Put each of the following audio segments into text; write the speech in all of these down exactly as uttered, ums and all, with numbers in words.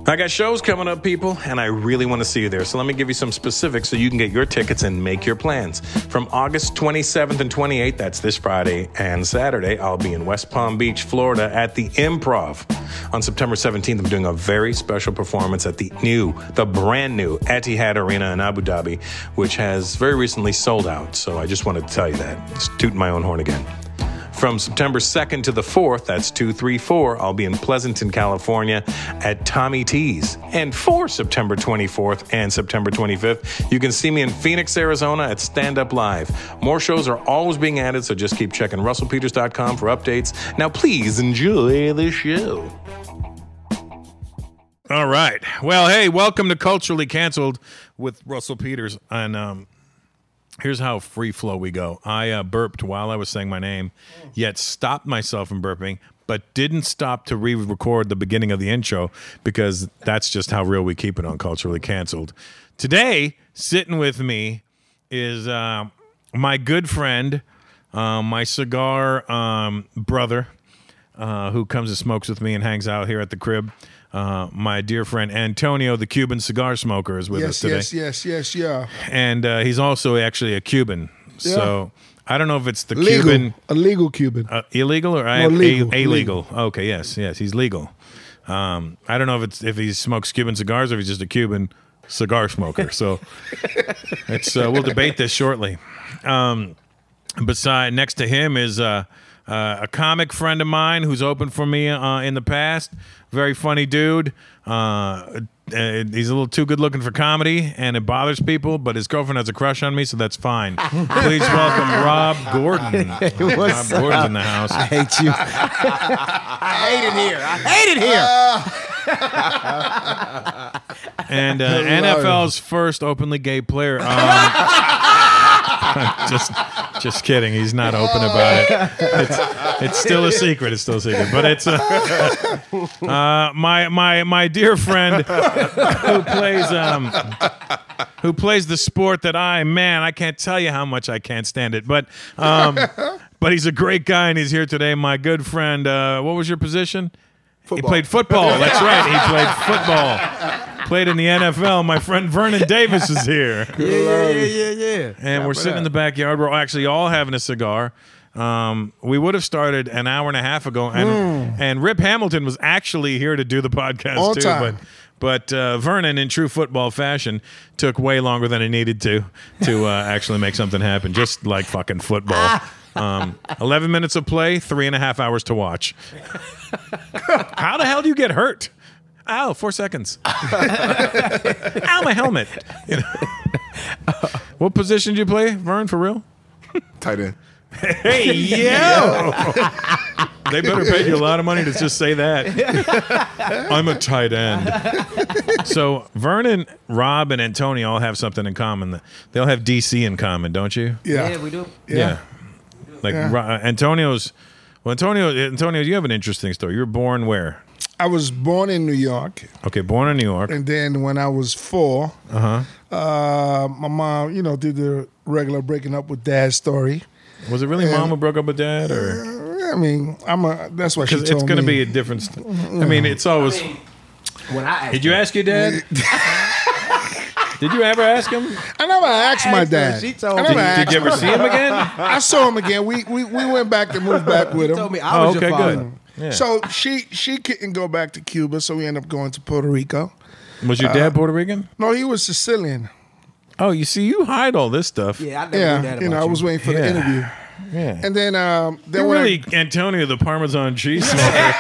I got shows coming up, people, and I really want to see you there. So let me give you some specifics so you can get your tickets and make your plans. From August twenty-seventh and twenty-eighth, that's this Friday and Saturday, I'll be in West Palm Beach, Florida at the Improv. On September seventeenth, I'm doing a very special performance at the new, the brand new Etihad Arena in Abu Dhabi, which has very recently sold out. So I just wanted to tell you that. Just tooting my own horn again. From September second to the fourth, that's two three four, I'll be in Pleasanton, California at Tommy T's. And for September twenty-fourth and September twenty-fifth, you can see me in Phoenix, Arizona at Stand Up Live. More shows are always being added, so just keep checking russell peters dot com for updates. Now, please enjoy the show. All right. Well, hey, welcome to Culturally Canceled with Russell Peters. And, um... here's how free flow we go. I uh, burped while I was saying my name, yet stopped myself from burping, but didn't stop to re-record the beginning of the intro because that's just how real we keep it on Culturally Canceled. Today, sitting with me is uh, my good friend, uh, my cigar um, brother, uh, who comes and smokes with me and hangs out here at the crib. Uh, my dear friend Antonio, the Cuban cigar smoker, is with yes, us today. Yes, yes, yes, yeah. And uh, he's also actually a Cuban. Yeah. So I don't know if it's the legal. Cuban. A legal Cuban. Uh, illegal or no, legal. A- illegal? Okay, yes, yes, he's legal. Um, I don't know if it's if he smokes Cuban cigars or if he's just a Cuban cigar smoker. So it's uh, we'll debate this shortly. Um, beside, next to him is uh, uh, a comic friend of mine who's opened for me uh, in the past. Very funny dude. Uh, uh, he's a little too good looking for comedy, and it bothers people, but his girlfriend has a crush on me, so that's fine. Please welcome Rob Gordon. Hey, Rob what's Gordon's up? in the house. I hate you. I hate it here. I hate it here. And uh, N F L's first openly gay player. Um, just, just kidding. He's not open about it. It's, it's still a secret. It's still a secret. But it's uh, uh, my my my dear friend who plays um who plays the sport that I man I can't tell you how much I can't stand it. But um, but he's a great guy and he's here today. My good friend. Uh, what was your position? Football. He played football. That's right. He played football. Played in the N F L. My friend Vernon Davis is here. Yeah, yeah, yeah, yeah, yeah. And we're sitting in the backyard. We're actually all having a cigar. Um, we would have started an hour and a half ago. And Mm. and Rip Hamilton was actually here to do the podcast On too. time. But but uh, Vernon, in true football fashion, took way longer than he needed to to uh, actually make something happen. Just like fucking football. Um, eleven minutes of play, three and a half hours to watch. How the hell do you get hurt? Ow, four seconds. Ow, my helmet. You know? What position did you play, Vern, for real? Tight end. Hey, yo! They better pay you a lot of money to just say that. I'm a tight end. So Vernon, Rob, and Antonio all have something in common. They all have D C in common, don't you? Yeah. Yeah, we do. Yeah. Like Yeah. Ro- Antonio's. Well, Antonio, Antonio, you have an interesting story. You were born where? I was born in New York, Okay, born in New York. and then when I was four, Uh-huh. uh, my mom, you know, did the regular breaking up with dad story. Was it really mom who broke up with dad, or I mean, I'm a. That's what she because told it's going to me. be a different? St- I mean, it's always. When I asked Did you ask your dad? Did you ever ask him? I never asked my asked her, dad. she told I me. never Did, asked did you ever my see dad. him again? I saw him again. We we we went back and moved back with He him. told me I Oh, was okay, your father. good. Yeah. So she she couldn't go back to Cuba, so we ended up going to Puerto Rico. Was your dad Puerto Rican? No, he was Sicilian. Oh, you see, you hide all this stuff. Yeah, I never knew that Yeah, about you know, I was waiting for Yeah. the interview, Yeah. and then um, then You're when I- really Antonio, the Parmesan cheese smoker.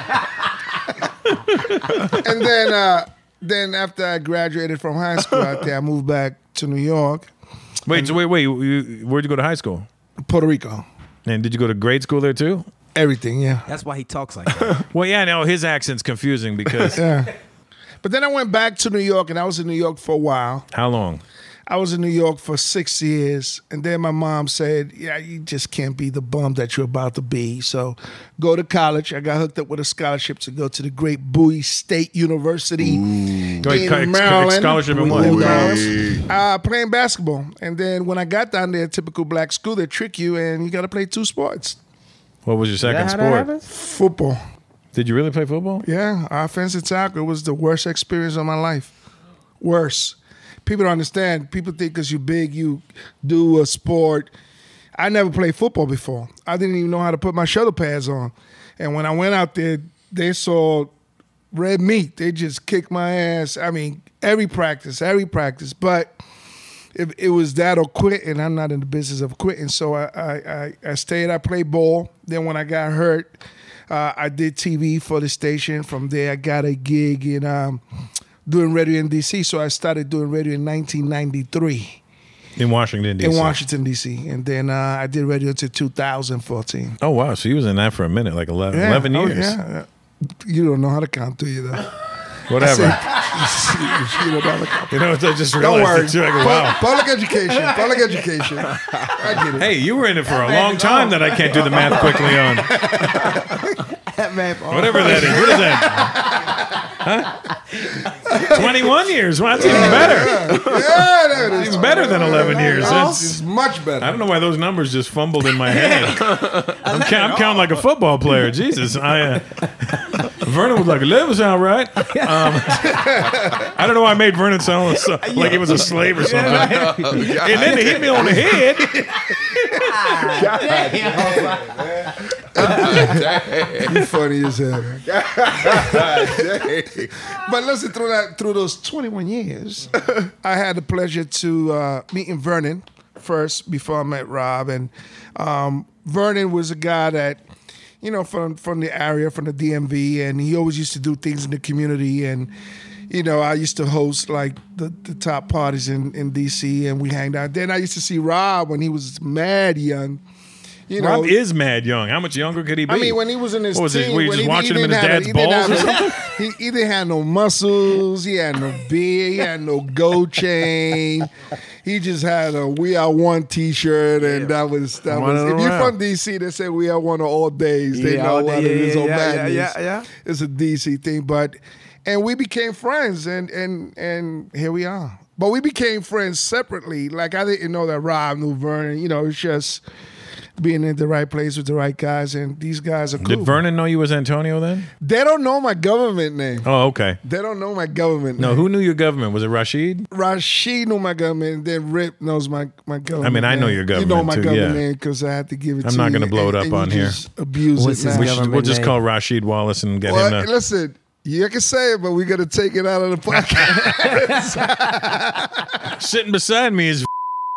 and then uh, then after I graduated from high school out there, I moved back to New York, Wait, so wait, wait. You, where'd you go to high school? Puerto Rico, And did you go to grade school there too? everything. Yeah, That's why he talks like that. Well, yeah, no, his accent's confusing because yeah. But then I went back to New York, and I was in New York for a while. how long? I was in New York for six years, and then my mom said, "Yeah, you just can't be the bum that you're about to be. So, go to college." I got hooked up with a scholarship to go to the great Bowie State University Wait, in co- ex- Maryland. scholarship in We what? moved Bowie. on. Uh, playing basketball, and then when I got down there, typical black school, they trick you, and you got to play two sports: What was your second Is that how that sport? happens? football. Did you really play football? Yeah, offensive tackle. It was the worst experience of my life. Worse. People don't understand. People think because you're big, you do a sport. I never played football before. I didn't even know how to put my shoulder pads on. And when I went out there, they saw red meat. They just kicked my ass. I mean, every practice, every practice. But if it was that or quit, and I'm not in the business of quitting. So I I, I, I stayed. I played ball. Then when I got hurt, uh, I did T V for the station. From there, I got a gig in um, doing radio in D C. So I started doing radio in nineteen ninety-three. In Washington, D C? In Washington, D C. And then uh, I did radio until two thousand fourteen. Oh, wow. So you was in that for a minute, like eleven, Yeah. eleven Oh, years. yeah. You don't know how to count, do you, though? Whatever. you don't know how to count. You know, I just Don't realized worry. it too. I go, Pu- wow. Public education. Public education. I get it. Hey, you were in it for a long time that I can't do the math quickly on. That man, Whatever that is. What is that? Huh? twenty-one years. Well, that's even better. Yeah, there it is. Even better than eleven years. It's, That's, it's much better. I don't know why those numbers just fumbled in my head. I'm, ca- I'm counting like a football player. Jesus. I, uh, Vernon was like, eleven sound right. Um, I don't know why I made Vernon sound so, like he was a slave or something. And then they hit me on the head. You funny as hell. But listen, through that, through those twenty-one years, I had the pleasure to uh, meeting Vernon first before I met Rob, and um, Vernon was a guy that, you know, from from the area, from the D M V, and he always used to do things in the community. And you know, I used to host like the, the top parties in, in D C, and we hanged out. Then I used to see Rob when he was mad young. You know, Rob is mad young. How much younger could he be? I mean, when he was in his What was it, teen, were you when just he, watching he him in his didn't have dad's a- he didn't balls or have a- something? He, he didn't have no muscles. He had no beard. He had no gold chain. He just had a "We Are One" T-shirt, and that was that was. Running If you're around. from D C, they say "We Are One" all days. They Yeah, know all what day. it is Yeah, on yeah, yeah, Madness. yeah, yeah. It's a D C thing, but and we became friends, and and and here we are. But we became friends separately. Like I didn't know that Rob knew Vernon. You know, it's just being in the right place with the right guys, and these guys are cool. Did Vernon know you was Antonio then? They don't know my government name. Oh, okay. They don't know my government No, name. who knew your government? Was it Rashid? Rashid knew my government, and then Rip knows my, my government I mean, I know name. your You know government my too, government yeah. name because I had to give it I'm to not you. gonna blow it and- up and you on here. just abuse What's it his now. We should, government we'll just name? call Rashid Wallace and get Well, him to... listen, you can say it, but we got to take it out of the podcast. Sitting beside me is...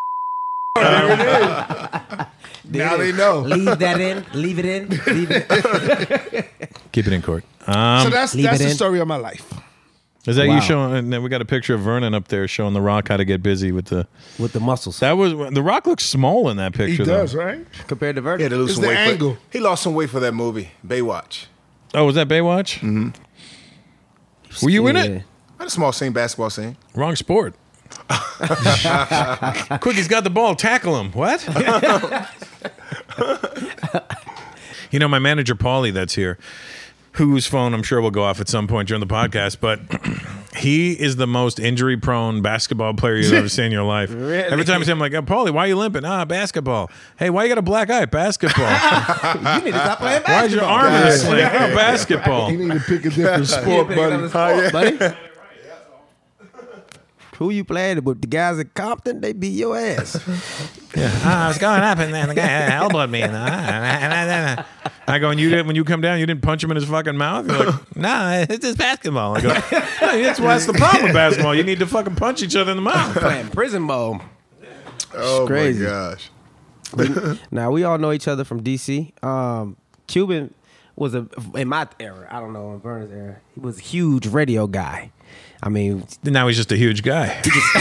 Now they know. Leave that in. Leave it in. Leave it. Keep it in court. Um, So that's Leave that's it the in. story of my life. is that you Wow. showing... And then we got a picture of Vernon up there showing The Rock how to get busy with the... With the muscles That was... The Rock looks small in that He picture, does, though. right? compared to He Vernon. had to lose It's some the weight. angle. For, he lost some weight for that movie, Baywatch. Oh, was that Baywatch? Mm-hmm. Were you in Yeah. it? I had a small scene, basketball scene. Wrong sport. Quick, he's got the ball. Tackle him. What? You know, my manager, Paulie, that's here, whose phone I'm sure will go off at some point during the podcast, but he is the most injury-prone basketball player you've ever seen in your life. Really? Every time I say, I'm like, oh, Paulie, why are you limping? Ah, basketball. Hey, why you got a black eye? Basketball. You need to stop playing basketball. Why is your arm in a Guys. sling? Oh, basketball. You need to pick a different sport, Pick another buddy. sport, buddy. Who you playing with? The guys at Compton, they beat your ass. I was going up and then the guy elbowed me. And I go, and you did when you come down, you didn't punch him in his fucking mouth. You're like, nah, it's just basketball. I go, no, that's why that's the problem with basketball. You need to fucking punch each other in the mouth. Playing prison ball. Oh crazy. my gosh. Now we all know each other from D C. Um, Cuban was a in my era. I don't know in Vernon's era. He was a huge radio guy. I mean, Now he's just a huge guy.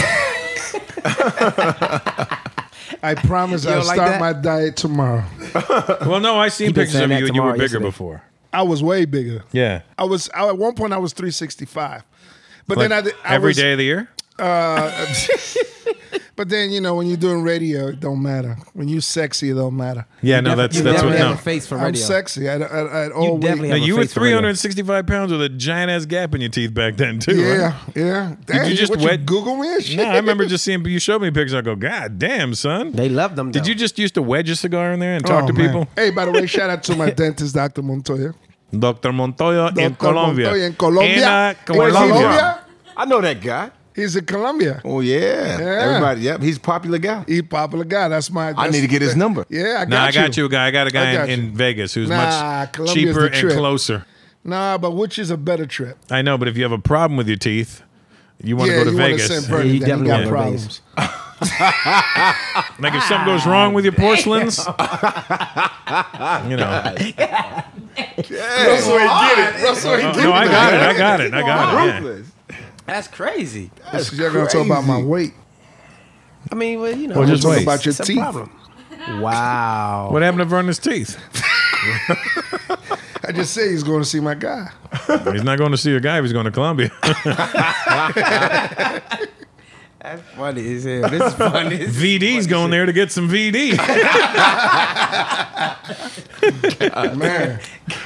I promise You I'll don't like start that? my diet tomorrow. Well, no, I seen He been pictures saying of that you and you were tomorrow, bigger yesterday. before. I was way bigger. Yeah. I was I, at one point I was three sixty-five. But Like then I, did- I every was, day of the year? Uh, but then you know when you're doing radio, it don't matter. When you sexy, it don't matter. Yeah, no, defi- that's you that's what definitely no. have a face for I'm radio. sexy. I, I, I, I'd always, definitely Now, have a you were face for radio. three hundred sixty-five pounds with a giant ass gap in your teeth back then too. Yeah, Right? yeah. Damn, you just what, wet- you Google me and shit? No, I remember just seeing you showed me pictures. I go, God damn, son. They love them. Did though. you just used to wedge a cigar in there and talk Oh, to man. people? Hey, by the way, shout out to my dentist, Doctor Montoya. Doctor Montoya in Doctor Colombia. Montoya in Colombia. In, uh, In Colombia. Colombia? I know that guy. He's in Colombia. Oh yeah. Yeah. Everybody. Yep. He's a popular guy. He popular guy. That's my. I that's- need to get his number. Yeah, I got No, I got you. you a guy. I got a guy I got in, you. in Vegas who's Nah, much Colombia's cheaper the and trip. closer. Nah, but which is a better trip? I know, but if you have a problem with your teeth, you want to yeah, go to you wanna Vegas. send Yeah, Vernon, you then he definitely got wanna go to problems. Like if something goes wrong with your porcelains, you know. Russell ain't get it. Russell ain't Oh, get no, I it. got it. I got it. I got it. Yeah. Ruthless. That's crazy. That's You're gonna talk about my weight. I mean, well, you know, Well, just Talk wait. about your it's a teeth. problem. Wow. What happened to Vernon's teeth? I just say he's going to see my guy. He's not going to see a guy if he's going to Colombia. That's funny as hell. This is funny. This is V D's going there to get some V D. Man,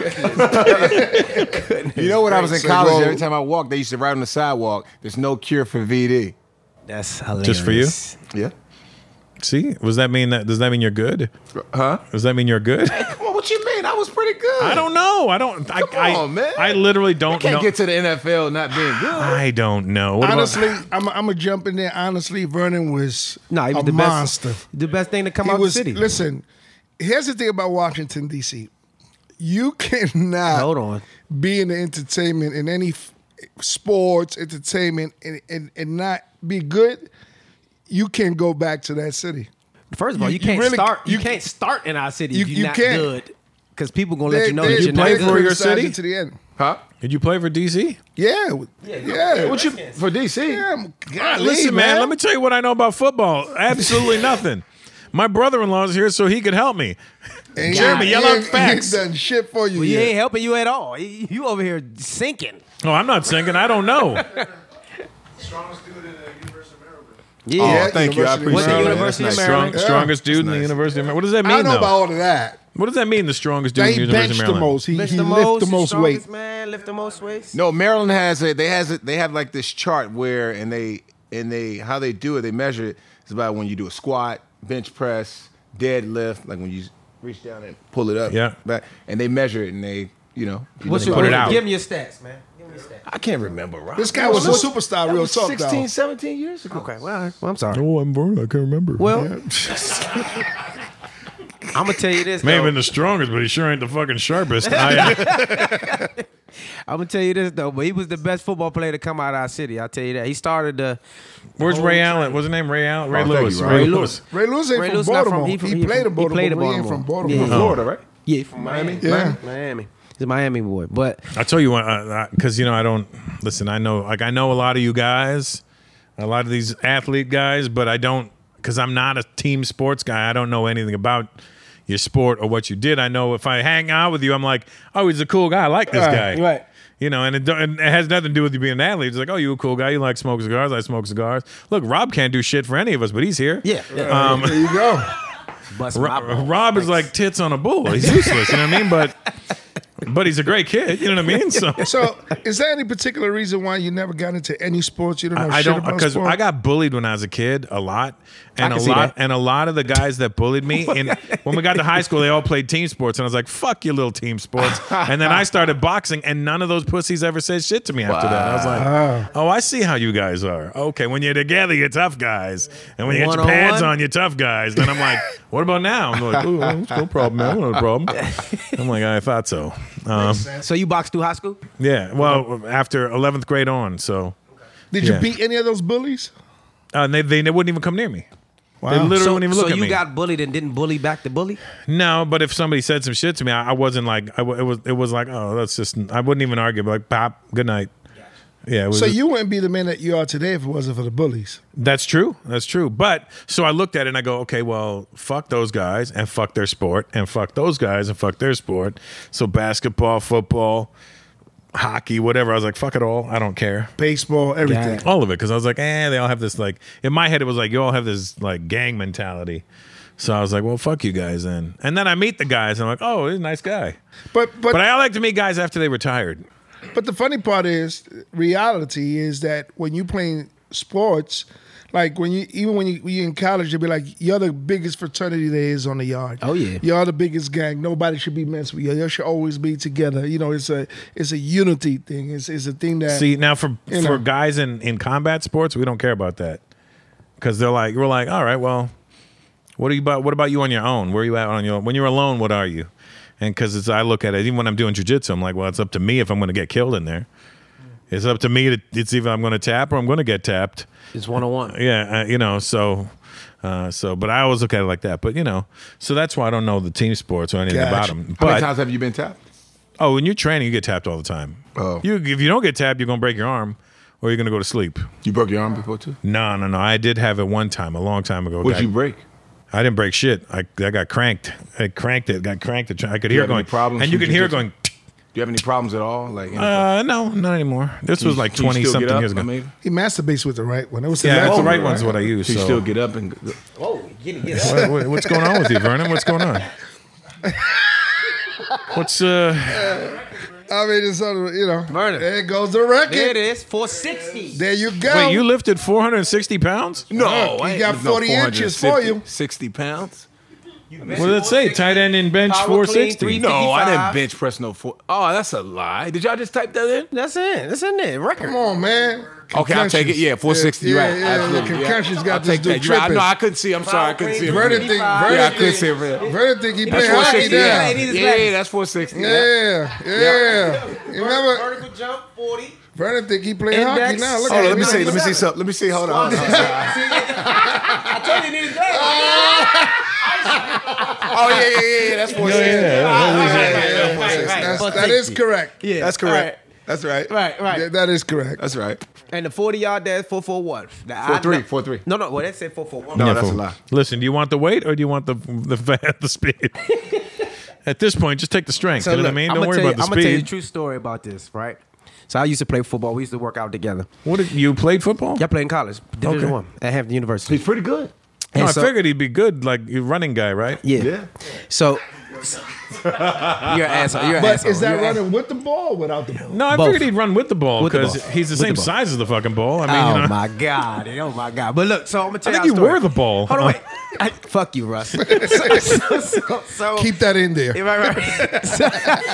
You know when I was in So college, go- every time I walked, they used to write on the sidewalk, there's no cure for V D. That's hilarious. Just for you? Yeah. See, does that mean that? Does that mean you're good? Huh? Does that mean you're good? Come on, what you mean? I was pretty good. I don't know. I don't. I, Come I, on, man. I literally don't Can't know. get to the N F L not being good. I don't know. What honestly, about, I'm, I'm gonna jump in there. Honestly, Vernon was No, he was a the monster. best. The best thing to come He out was. the city. Listen, here's the thing about Washington D C. You cannot Hold on. be in the entertainment in any f- sports entertainment and, and and not be good. You can't go back to that city. First of all, You- you, you can't really- start. You, you- can't start in our city you- if you're you not can't. good. Because people gonna let you know that they, you're play not they for good. your criticize city? you to the end. Huh? did you play for D C? Yeah, yeah. yeah. What you for D C? Yeah, golly, Listen, man. Let me tell you what I know about football. Absolutely nothing. My brother-in-law is here so he could help me. Ain't- Jeremy, yell he out ain't- facts. He ain't done shit for you Well, he yet. ain't helping you at all. You you over here sinking. Oh, I'm not singing. I don't know. Strongest dude in the University of Maryland. Yeah. Oh, Yeah, thank you. I University of appreciate What's the it. Maryland. University That's of nice. Strong, Maryland? Yeah. strongest dude in the nice. University of Maryland. What does that I mean, don't know though? about all of that. What does that mean, the strongest dude in They the University of benched the Maryland? most. He, Lift he the lift most, the most strongest weight. man. Lift the most weights. No, Maryland has a they has it they have like this chart where and they and they how they do it, they measure it. It's about when you do a squat, bench press, deadlift, like when you reach down and pull it up. Yeah. Back, and they measure it and they, you know, you What's look your, Put like- it out. Give me your stats, man. Give me your stats. I can't remember, Rob. This guy was a superstar, That real was talk, sixteen, though. seventeen years ago. Okay, well, well I'm sorry. Oh, I'm Vernon. I can't remember. Well, I'm gonna tell you this. May have though. been the strongest, but he sure ain't the fucking sharpest. I, I'm gonna tell you this though, but he was the best football player to come out of our city. I'll tell you that. He started the. where's whole Ray train. Allen? What's his name? Ray Allen? Ray Oh, thank Lewis. you, Ray, Ray Lewis. Ray Lewis ain't Ray from Lewis not from- Baltimore. he He, from- he played in from- he Baltimore, played in but he ain't Baltimore. from Baltimore. Yeah. From Florida, right? Yeah, from Miami. Yeah. Miami. Miami. He's a Miami boy, but I tell you what, because you know I don't listen. I know, like I know a lot of you guys, a lot of these athlete guys, but I don't because I'm not a team sports guy. I don't know anything about your sport or what you did. I know if I hang out with you, I'm like, oh, he's a cool guy. I like this Right, guy. right. You know, and it, don't- and it has nothing to do with you being an athlete. It's like, oh, you a cool guy. You like smoke cigars. I smoke cigars. Look, Rob can't do shit for any of us, but he's here. yeah, yeah. Um, There you go. Bust Ro- my balls. Rob is like tits on a bull. He's useless. You know what I mean? But but he's a great kid. You know what I mean? So. So, is there any particular reason why you never got into any sports? You don't know I shit don't about because sport? I got bullied when I was a kid a lot, and I a can see lot that. and a lot of the guys that bullied me. In, when we got to high school, they all played team sports, and I was like, "Fuck your little team sports." And then I started boxing, and none of those pussies ever said shit to me after that. I was like, "Oh, I see how you guys are. Okay, when you're together, you're tough guys, and when you get your One-on-one? pads on, you're tough guys." Then I'm like, "What about now?" I'm like, "Oh, it's no problem, man. No problem." I'm like, "I thought so." Um, So you boxed through high school? yeah. Well, after eleventh grade on, so. Did you yeah. beat any of those bullies? Uh, and they, they they wouldn't even come near me. They literally So, wouldn't even so look at you me. got bullied and didn't bully back the bully? No, but if somebody said some shit to me, I, I wasn't like I, w- it was. It was like, oh, that's just. I wouldn't even argue. But like, pop, good night. Yeah. It was So you wouldn't be the man that you are today if it wasn't for the bullies. That's true. That's true. But so I looked at it and I go, okay, well, fuck those guys and fuck their sport and fuck those guys and fuck their sport. So basketball, football, hockey, whatever. I was like, fuck it all. I don't care. Baseball, everything. Yeah. All of it, because I was like, eh, they all have this like in my head it was like you all have this like gang mentality. So I was like, well, fuck you guys then. And then I meet the guys and I'm like, oh, he's a nice guy. But but But I like to meet guys after they retired. but the funny part is, reality is that when you playing sports, Like when you, even when you when you're in college, they'll be like, "You're the biggest fraternity there is on the yard. Oh, yeah. You're the biggest gang. Nobody should be messed with you. You should always be together. You know, it's a it's a unity thing. It's it's a thing that See, now for You for know. guys in, in combat sports, we don't care about that. Because they're like, we're like, all right, well, what are you about? What about you on your own? Where are you at on your? When you're alone, what are you? And because as I look at it, even when I'm doing jujitsu, I'm like, well, it's up to me if I'm going to get killed in there. It's up to me to. It's either I'm going to tap or I'm going to get tapped. It's one on one. Yeah, uh, you know, so. Uh, so, but I always look at it like that. But you know, so that's why I don't know the team sports or anything Gotcha. about them. How many But times have you been tapped? oh, when you're training, you get tapped all the time. Oh. You if you don't get tapped, you're gonna break your arm, or you're gonna go to sleep. You broke your arm before too? No, no, no. I did have it one time, a long time ago. What'd Got- you break? I didn't break shit. I I got cranked. I cranked it. Got cranked. It. I could hear have it any going. problems and you from could hear it jiu-jitsu? going. Do you have any problems at all? Like, any Uh, no, not anymore. This was like Can you twenty still something get up? years ago. I mean, he masturbates with the right one. It was the Yeah, left that's the one, right one's what I use. can you So. still get up and go- Whoa, get it, get it. What- what- what's going on with you, Vernon? What's going on? What's uh? I mean, it's sort of, you know. Vernon. There goes the record. There it is, four sixty. There you go. Wait, you lifted four hundred sixty pounds? No, Look, he I ain't got lifting no forty inches for you. sixty pounds? What did it say? Tight end in bench Power four clean, sixty. three- No, I didn't fifty-five. bench press no four. Oh, that's a lie. Did y'all just type that in? That's it. That's in there. Record. Come on, man. Okay, I'll take it. Yeah, four sixty. Yeah, You're right. yeah, yeah, Absolutely. the Yeah. concussions got I'll this take dude that. You're right. tripping. No, I couldn't see. I'm sorry. I couldn't see. it. Vernon think, Yeah, Vernon Yeah, I couldn't think, see. it. Vernon think he That's play four hockey sixty. now. Yeah, He needs yeah, his yeah, that's four sixty. Yeah, yeah. You remember? Vertical jump, forty. Vernon think he play hockey Index. now. Look Hold at on, let him. me He's see. Let me see seven. something. Let me see. Hold on. I told you he needed that. Oh yeah, yeah, yeah, yeah. That's four sixty. That's, that is correct. Yeah, That's correct. That's right. Right, right. Yeah, that is correct. That's right. And the forty yard dash, four four one. Four three. Four three. No, no. Well, that said four four one. No, Yeah, that's a fool. lie. Listen, do you want the weight or do you want the the fat, the speed? At this point, just take the strength. So you know look, what I mean? I'm Don't gonna worry tell you, about the I'm gonna tell you the speed. true story about this, right? So I used to play football. We used to work out together. What did, you played football? Y'all played in college, Division Okay. One at Hampton University. He's pretty good. No, And I so- figured he'd be good, like a running guy, right? Yeah. Yeah. So you're an asshole. You're an But asshole. is that You're an running with the ball or without the ball? No, I Both. figured he'd run with the ball With the because ball. he's the With same the ball. size as the fucking ball. I mean, Oh you know, my god! Oh my god! But look, so I'm gonna tell I think you. you story. were the ball. Hold on, wait. I, fuck you, Russ. so, so, so, so, Keep that in there. Yeah, right, right. so,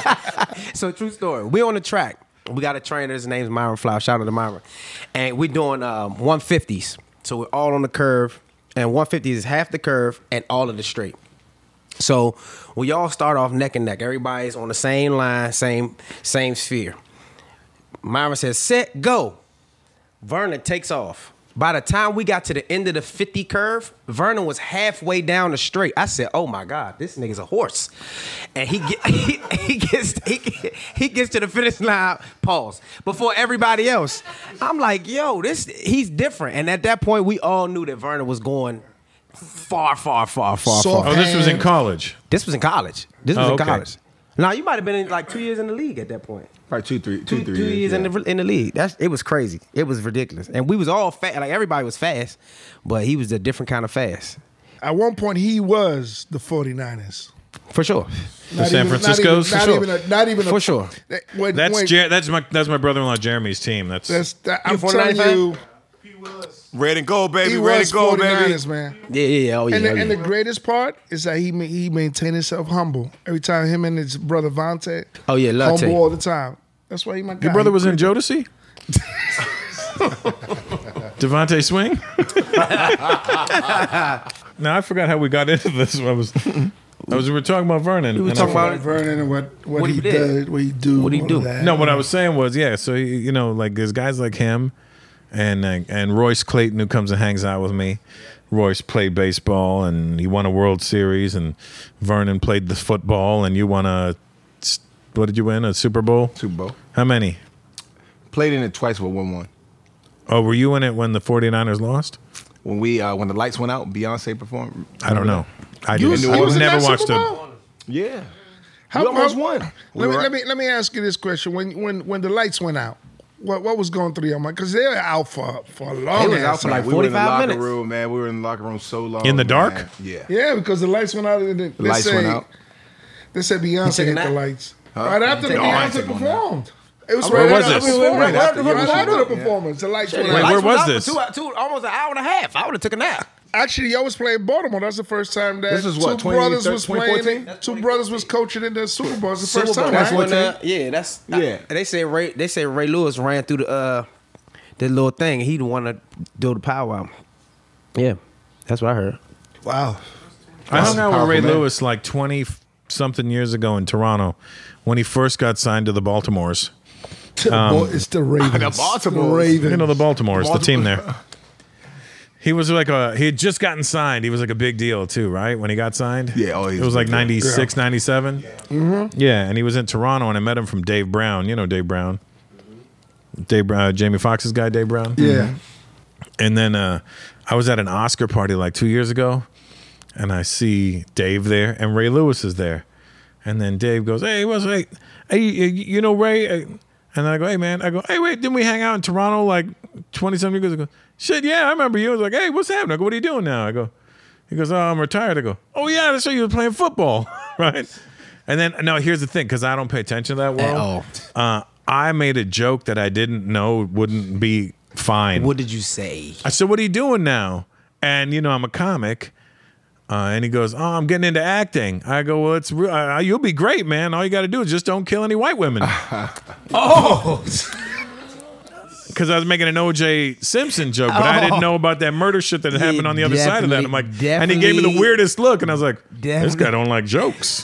so true story. We on the track. We got a trainer. His name's Myron Flower. Shout out to Myron. And we're doing um, one fifties. So we're all on the curve, and one fifties is half the curve and all of the straight. So we all start off neck and neck. Everybody's on the same line, same same sphere. Myron says, "Set, go." Vernon takes off. By the time we got to the end of the fifty curve, Vernon was halfway down the straight. I said, "Oh my God, this nigga's a horse!" And he get, he, he gets he, get- he gets to the finish line. Pause before everybody else. I'm like, "Yo, this he's different." And at that point, we all knew that Vernon was going far, far, far, far, Soft far. oh, this was in college. This was in college. This was Oh, in okay. college. Now you might have been in like two years in the league at that point. Probably two, three, two, Two, three two years yeah. in the in the league. That's it was crazy. It was ridiculous, and we was all fast. Like everybody was fast, but he was a different kind of fast, At one point, he was the 49ers. for sure. The San even- Francisco's? Not For even, not even a, not even a, For sure. that- when- That's when- Jer- that's my that's my brother-in-law Jeremy's team. That's, That's that, I'm You telling forty-nine you, Red and gold, baby. he Red was and gold, baby. 49ers, man. Yeah, yeah, yeah. Oh yeah. And the, oh, yeah. and the greatest part is that he ma- he maintained himself humble. Every time him and his brother Vontae, Oh, yeah, Latte. humble all the time. That's why he my guy. your brother He was in crippled. Jodeci. Devontae Swing. Now I forgot how we got into this. I was, I was we were talking about Vernon. We were and talking I- about- Vernon and what what, What he, he did. did, what he do, What he all do. of that. No, what I was saying was, yeah. So he- you know, like there's guys like him, and uh, and Royce Clayton who comes and hangs out with me. Royce played baseball and he won a World Series, and Vernon played the football, and you won a what did you win? A Super Bowl? Super Bowl. How many? Played in it twice with one one. Oh, were you in it when the 49ers lost? When we uh, when the lights went out, Beyonce performed. I don't know. I You was, didn't. you I was in never that watched Super it. Bowl? Yeah. How we almost how- won. We Let me, were- let me let me ask you this question: When when when the lights went out, what what was going through your mind? Because they were out for for a long. They was ass out for time. like we were in the forty-five locker minutes. room, man. We were in the locker room so long. In the dark? man. Yeah. Yeah, because the lights went out. And the, The lights say, went out. They said Beyonce took a hit nap? the lights Huh? right after Take a nap? Beyonce I took one performed. It was Where right was after this? the performance. Right after- Right yeah, after yeah. the performance. The lights went Wait, out. where was out for this? Two, two, almost an hour and a half. I would have took a nap. Actually, y'all was playing Baltimore. That's the first time that This is what, two brothers was twenty playing. fourteen? Two brothers was coaching in the Super Bowl. It's the first Super Bowl. time. That's right? when, uh, yeah, that's Yeah. I- they say Ray. They say Ray Lewis ran through the uh, the little thing. He the one to do the powwow. Yeah, that's what I heard. Wow. I hung out with powerful Ray man. Lewis like twenty something years ago in Toronto when he first got signed to the Baltimores. Um, it's the Ravens. The Baltimore. The Ravens. You know the Baltimores, the team Baltimore. there. He was like a he had just gotten signed. He was like a big deal too, right? When he got signed. Yeah, oh, he it was was like big deal. ninety-six, ninety-seven. Mm-hmm. Yeah, and he was in Toronto, and I met him from Dave Brown. You know Dave Brown. Dave Brown, uh, Jamie Foxx's guy, Dave Brown. Yeah. And then uh, I was at an Oscar party like two years ago, and I see Dave there, and Ray Lewis is there. And then Dave goes, "Hey, what's hey, hey, you you know Ray?" And then I go, "Hey, man," I go, "Hey, wait, didn't we hang out in Toronto like twenty something years ago?" Shit, yeah, I remember you. I was like, "Hey, what's happening?" I go, "What are you doing now?" I go, he goes, "Oh, I'm retired." I go, "Oh yeah, that's why you were playing football, right?" And then no, here's the thing, because I don't pay attention to that well. Uh, I made a joke that I didn't know wouldn't be fine. What did you say? I said, "What are you doing now?" And you know, I'm a comic. Uh, and he goes, "Oh, I'm getting into acting." I go, "Well, it's real. Uh, you'll be great, man. All you got to do is just don't kill any white women." Oh, Because I was making an O J Simpson joke, but I didn't know about that murder shit that happened on the other side of that. I'm like, and he gave me the definitely- weirdest look, and I was like, "This definitely- guy don't like jokes."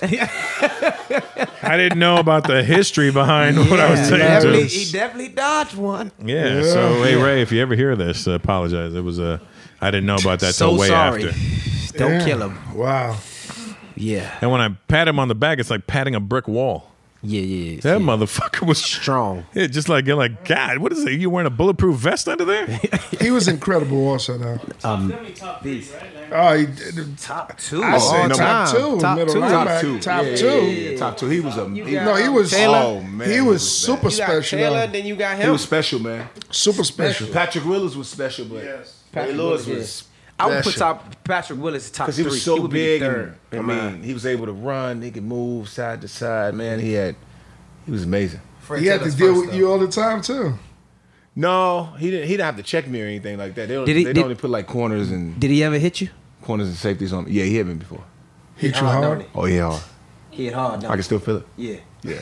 I didn't know about the history behind what I was saying to definitely, him. he definitely dodged one. Yeah. So, hey Ray, if you ever hear this, I apologize. It was a, I didn't know about that till So way sorry. after. Don't Damn. kill him. Wow. Yeah, And when I pat him on the back, it's like patting a brick wall. yeah, yeah. That yeah. motherfucker was Strong. Yeah, just like you're like, God, what is it? You wearing a bulletproof vest under there? He was incredible also, though. Definitely top three, right? Like, Oh, he did. Top two. I said all top time. two. Top middle two. linebacker. Top two. Top Yeah, two. yeah, yeah, yeah, top two. He was a. He, got- No, he was. Taylor. Oh man, he was super You got special. Taylor, though. then you got he him. was special, man. Super special. Patrick Willis was special, but yes. Ray Lewis was. I would put special. top Patrick Willis top Because three. he was so would be big, the and, third. I in mean, mine. he was able to run. He could move side to side. Man, he had, he was amazing. Fred He had to Taylor's deal first, with though. you all the time too. No, he didn't. He didn't have to check me or anything like that. They, don't, Did he- they did- only put like corners and Did he ever hit you? corners and safeties on me. Yeah, he hit me before. Hit you Hard, hard. don't Oh yeah, hard. He hit hard. I can still feel it. Yeah. Yeah.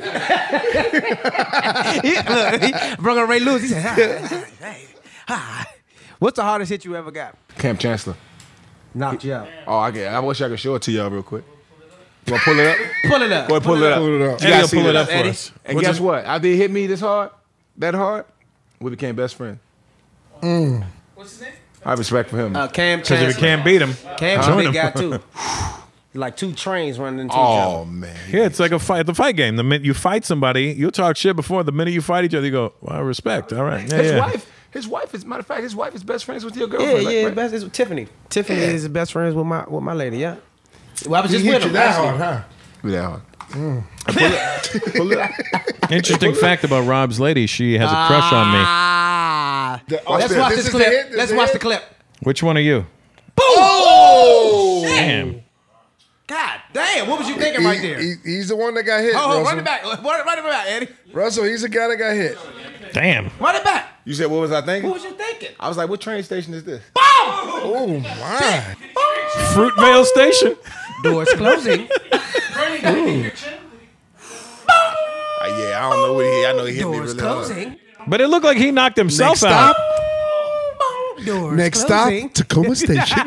He, look, he brought up Ray Lewis. He said, "Hi, hi, hi." What's the hardest hit you ever got? Camp Chancellor. Knocked you out. Oh, I get. I wish I could show it to y'all real quick. You want to pull it up? Pull it up. Boy, pull it up. Pull it up. You Eddie gotta will see pull it this. up for Eddie. us. And What's guess it- what? After he hit me this hard, that hard, we became best friends. What's his name? I have respect for him. Uh, Cam Because if you Chancellor. can't beat him, Cam's a join big him. guy too. Like two trains running into oh each man. Yeah, it's like a fight. The fight game. The minute you fight somebody, you'll talk shit before. The minute you fight each other, you go, "Well, respect." All right. Yeah, His yeah. wife. His wife is matter of fact. His wife is best friends with your other. girlfriend. Yeah, right? yeah. Right? Best, it's Tiffany. Tiffany is best friends with my with my lady. Yeah. Well, I was He just hit with you him. that actually. hard, huh? Yeah. hard. Pull it up. Interesting fact about Rob's lady: she has a crush on me. Ah. The- oh, Let's this- watch this this is the clip. hit? This Let's the watch hit? the clip. Which one are you? Oh! Damn. God damn! What was you thinking right there? He, he- he's the one that got hit. Oh, oh, Russell. run it back. Run it, run it back, Eddie. Fruitvale, he's the guy that got hit. Damn. Run it back. You said what was I thinking? What was you thinking? I was like, what train station is this? Oh my! Fruitvale Station. Doors closing. Bernie got hit in your chin. Uh, yeah, I don't know what he. I know he hit me Doors really hard. closing. But it looked like he knocked himself Next out. stop. Doors Next closing. stop, Tacoma Station.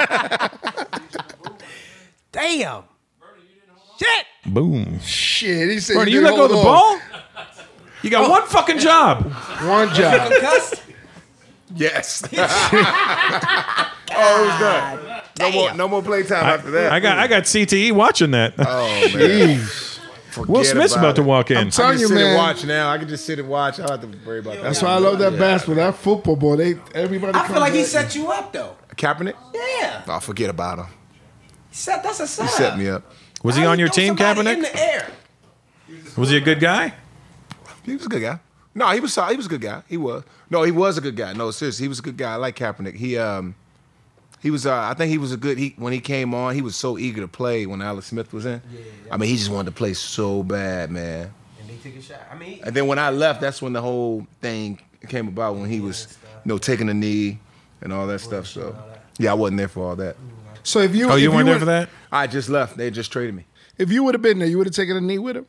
Damn. Shit. Boom. Shit, he said. Bernie, he you didn't let go of the hold on. ball? You got one fucking job. One job. Concussed. Yes. oh, it was done. No more, no more playtime after that. I got I got C T E watching that. Oh man. Jeez. Will Smith's about to walk in. I'm I telling can you, sit and man. watch now. I can just sit and watch. I don't have to worry about that. That's why I love that basketball. That football, boy. They everybody. I comes feel like he at set you up though. Kaepernick? Yeah. Oh, forget about him. He set, that's a setup. He set me up. Was he How on you your throw team, somebody Kaepernick? In the air. Was he a good guy? He was a good guy. No, he was solid. He was a good guy. He was. No, he was a good guy. No, seriously, he was a good guy. I like Kaepernick. He um, he was. Uh, I think he was a good. He when he came on, he was so eager to play when Alex Smith was in. I mean, he just wanted to play so bad, man. He took a shot. I mean, And then when I left, that's when the whole thing came about, when he was, you know, taking a knee and all that stuff. So, yeah, I wasn't there for all that. So if you Oh, you if weren't there would- for that? I just left. They just traded me. If you would have been there, you would have taken a knee with him.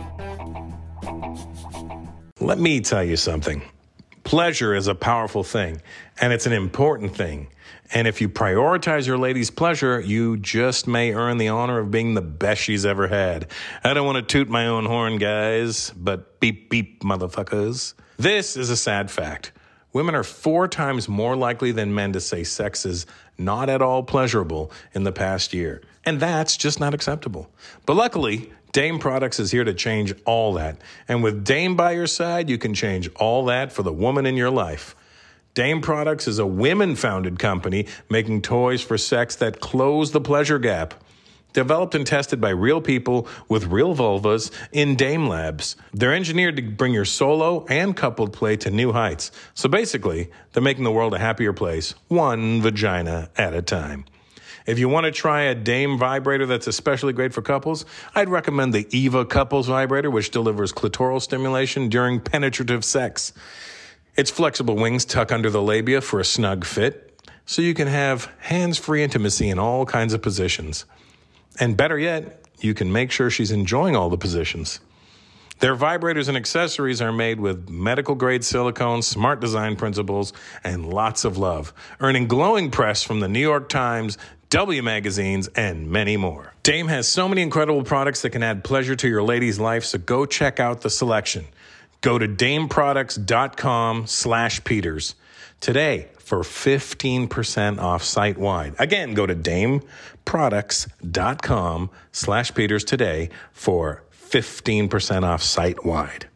Let me tell you something. Pleasure is a powerful thing, and it's an important thing. And if you prioritize your lady's pleasure, you just may earn the honor of being the best she's ever had. I don't want to toot my own horn, guys, but beep, beep, motherfuckers. This is a sad fact. Women are four times more likely than men to say sex is not at all pleasurable in the past year. And that's just not acceptable. But luckily, Dame Products is here to change all that. And with Dame by your side, you can change all that for the woman in your life. Dame Products is a women-founded company making toys for sex that close the pleasure gap. Developed and tested by real people with real vulvas in Dame Labs. They're engineered to bring your solo and coupled play to new heights. So basically, they're making the world a happier place, one vagina at a time. If you want to try a Dame vibrator that's especially great for couples, I'd recommend the Eva Couples Vibrator, which delivers clitoral stimulation during penetrative sex. Its flexible wings tuck under the labia for a snug fit, so you can have hands-free intimacy in all kinds of positions. And better yet, you can make sure she's enjoying all the positions. Their vibrators and accessories are made with medical-grade silicone, smart design principles, and lots of love, earning glowing press from the New York Times, W magazines, and many more. Dame has so many incredible products that can add pleasure to your lady's life, so go check out the selection. Go to dameproducts.com slash Peters today for fifteen percent off site-wide. Again, go to dameproducts.com slash Peters today for fifteen percent off site-wide.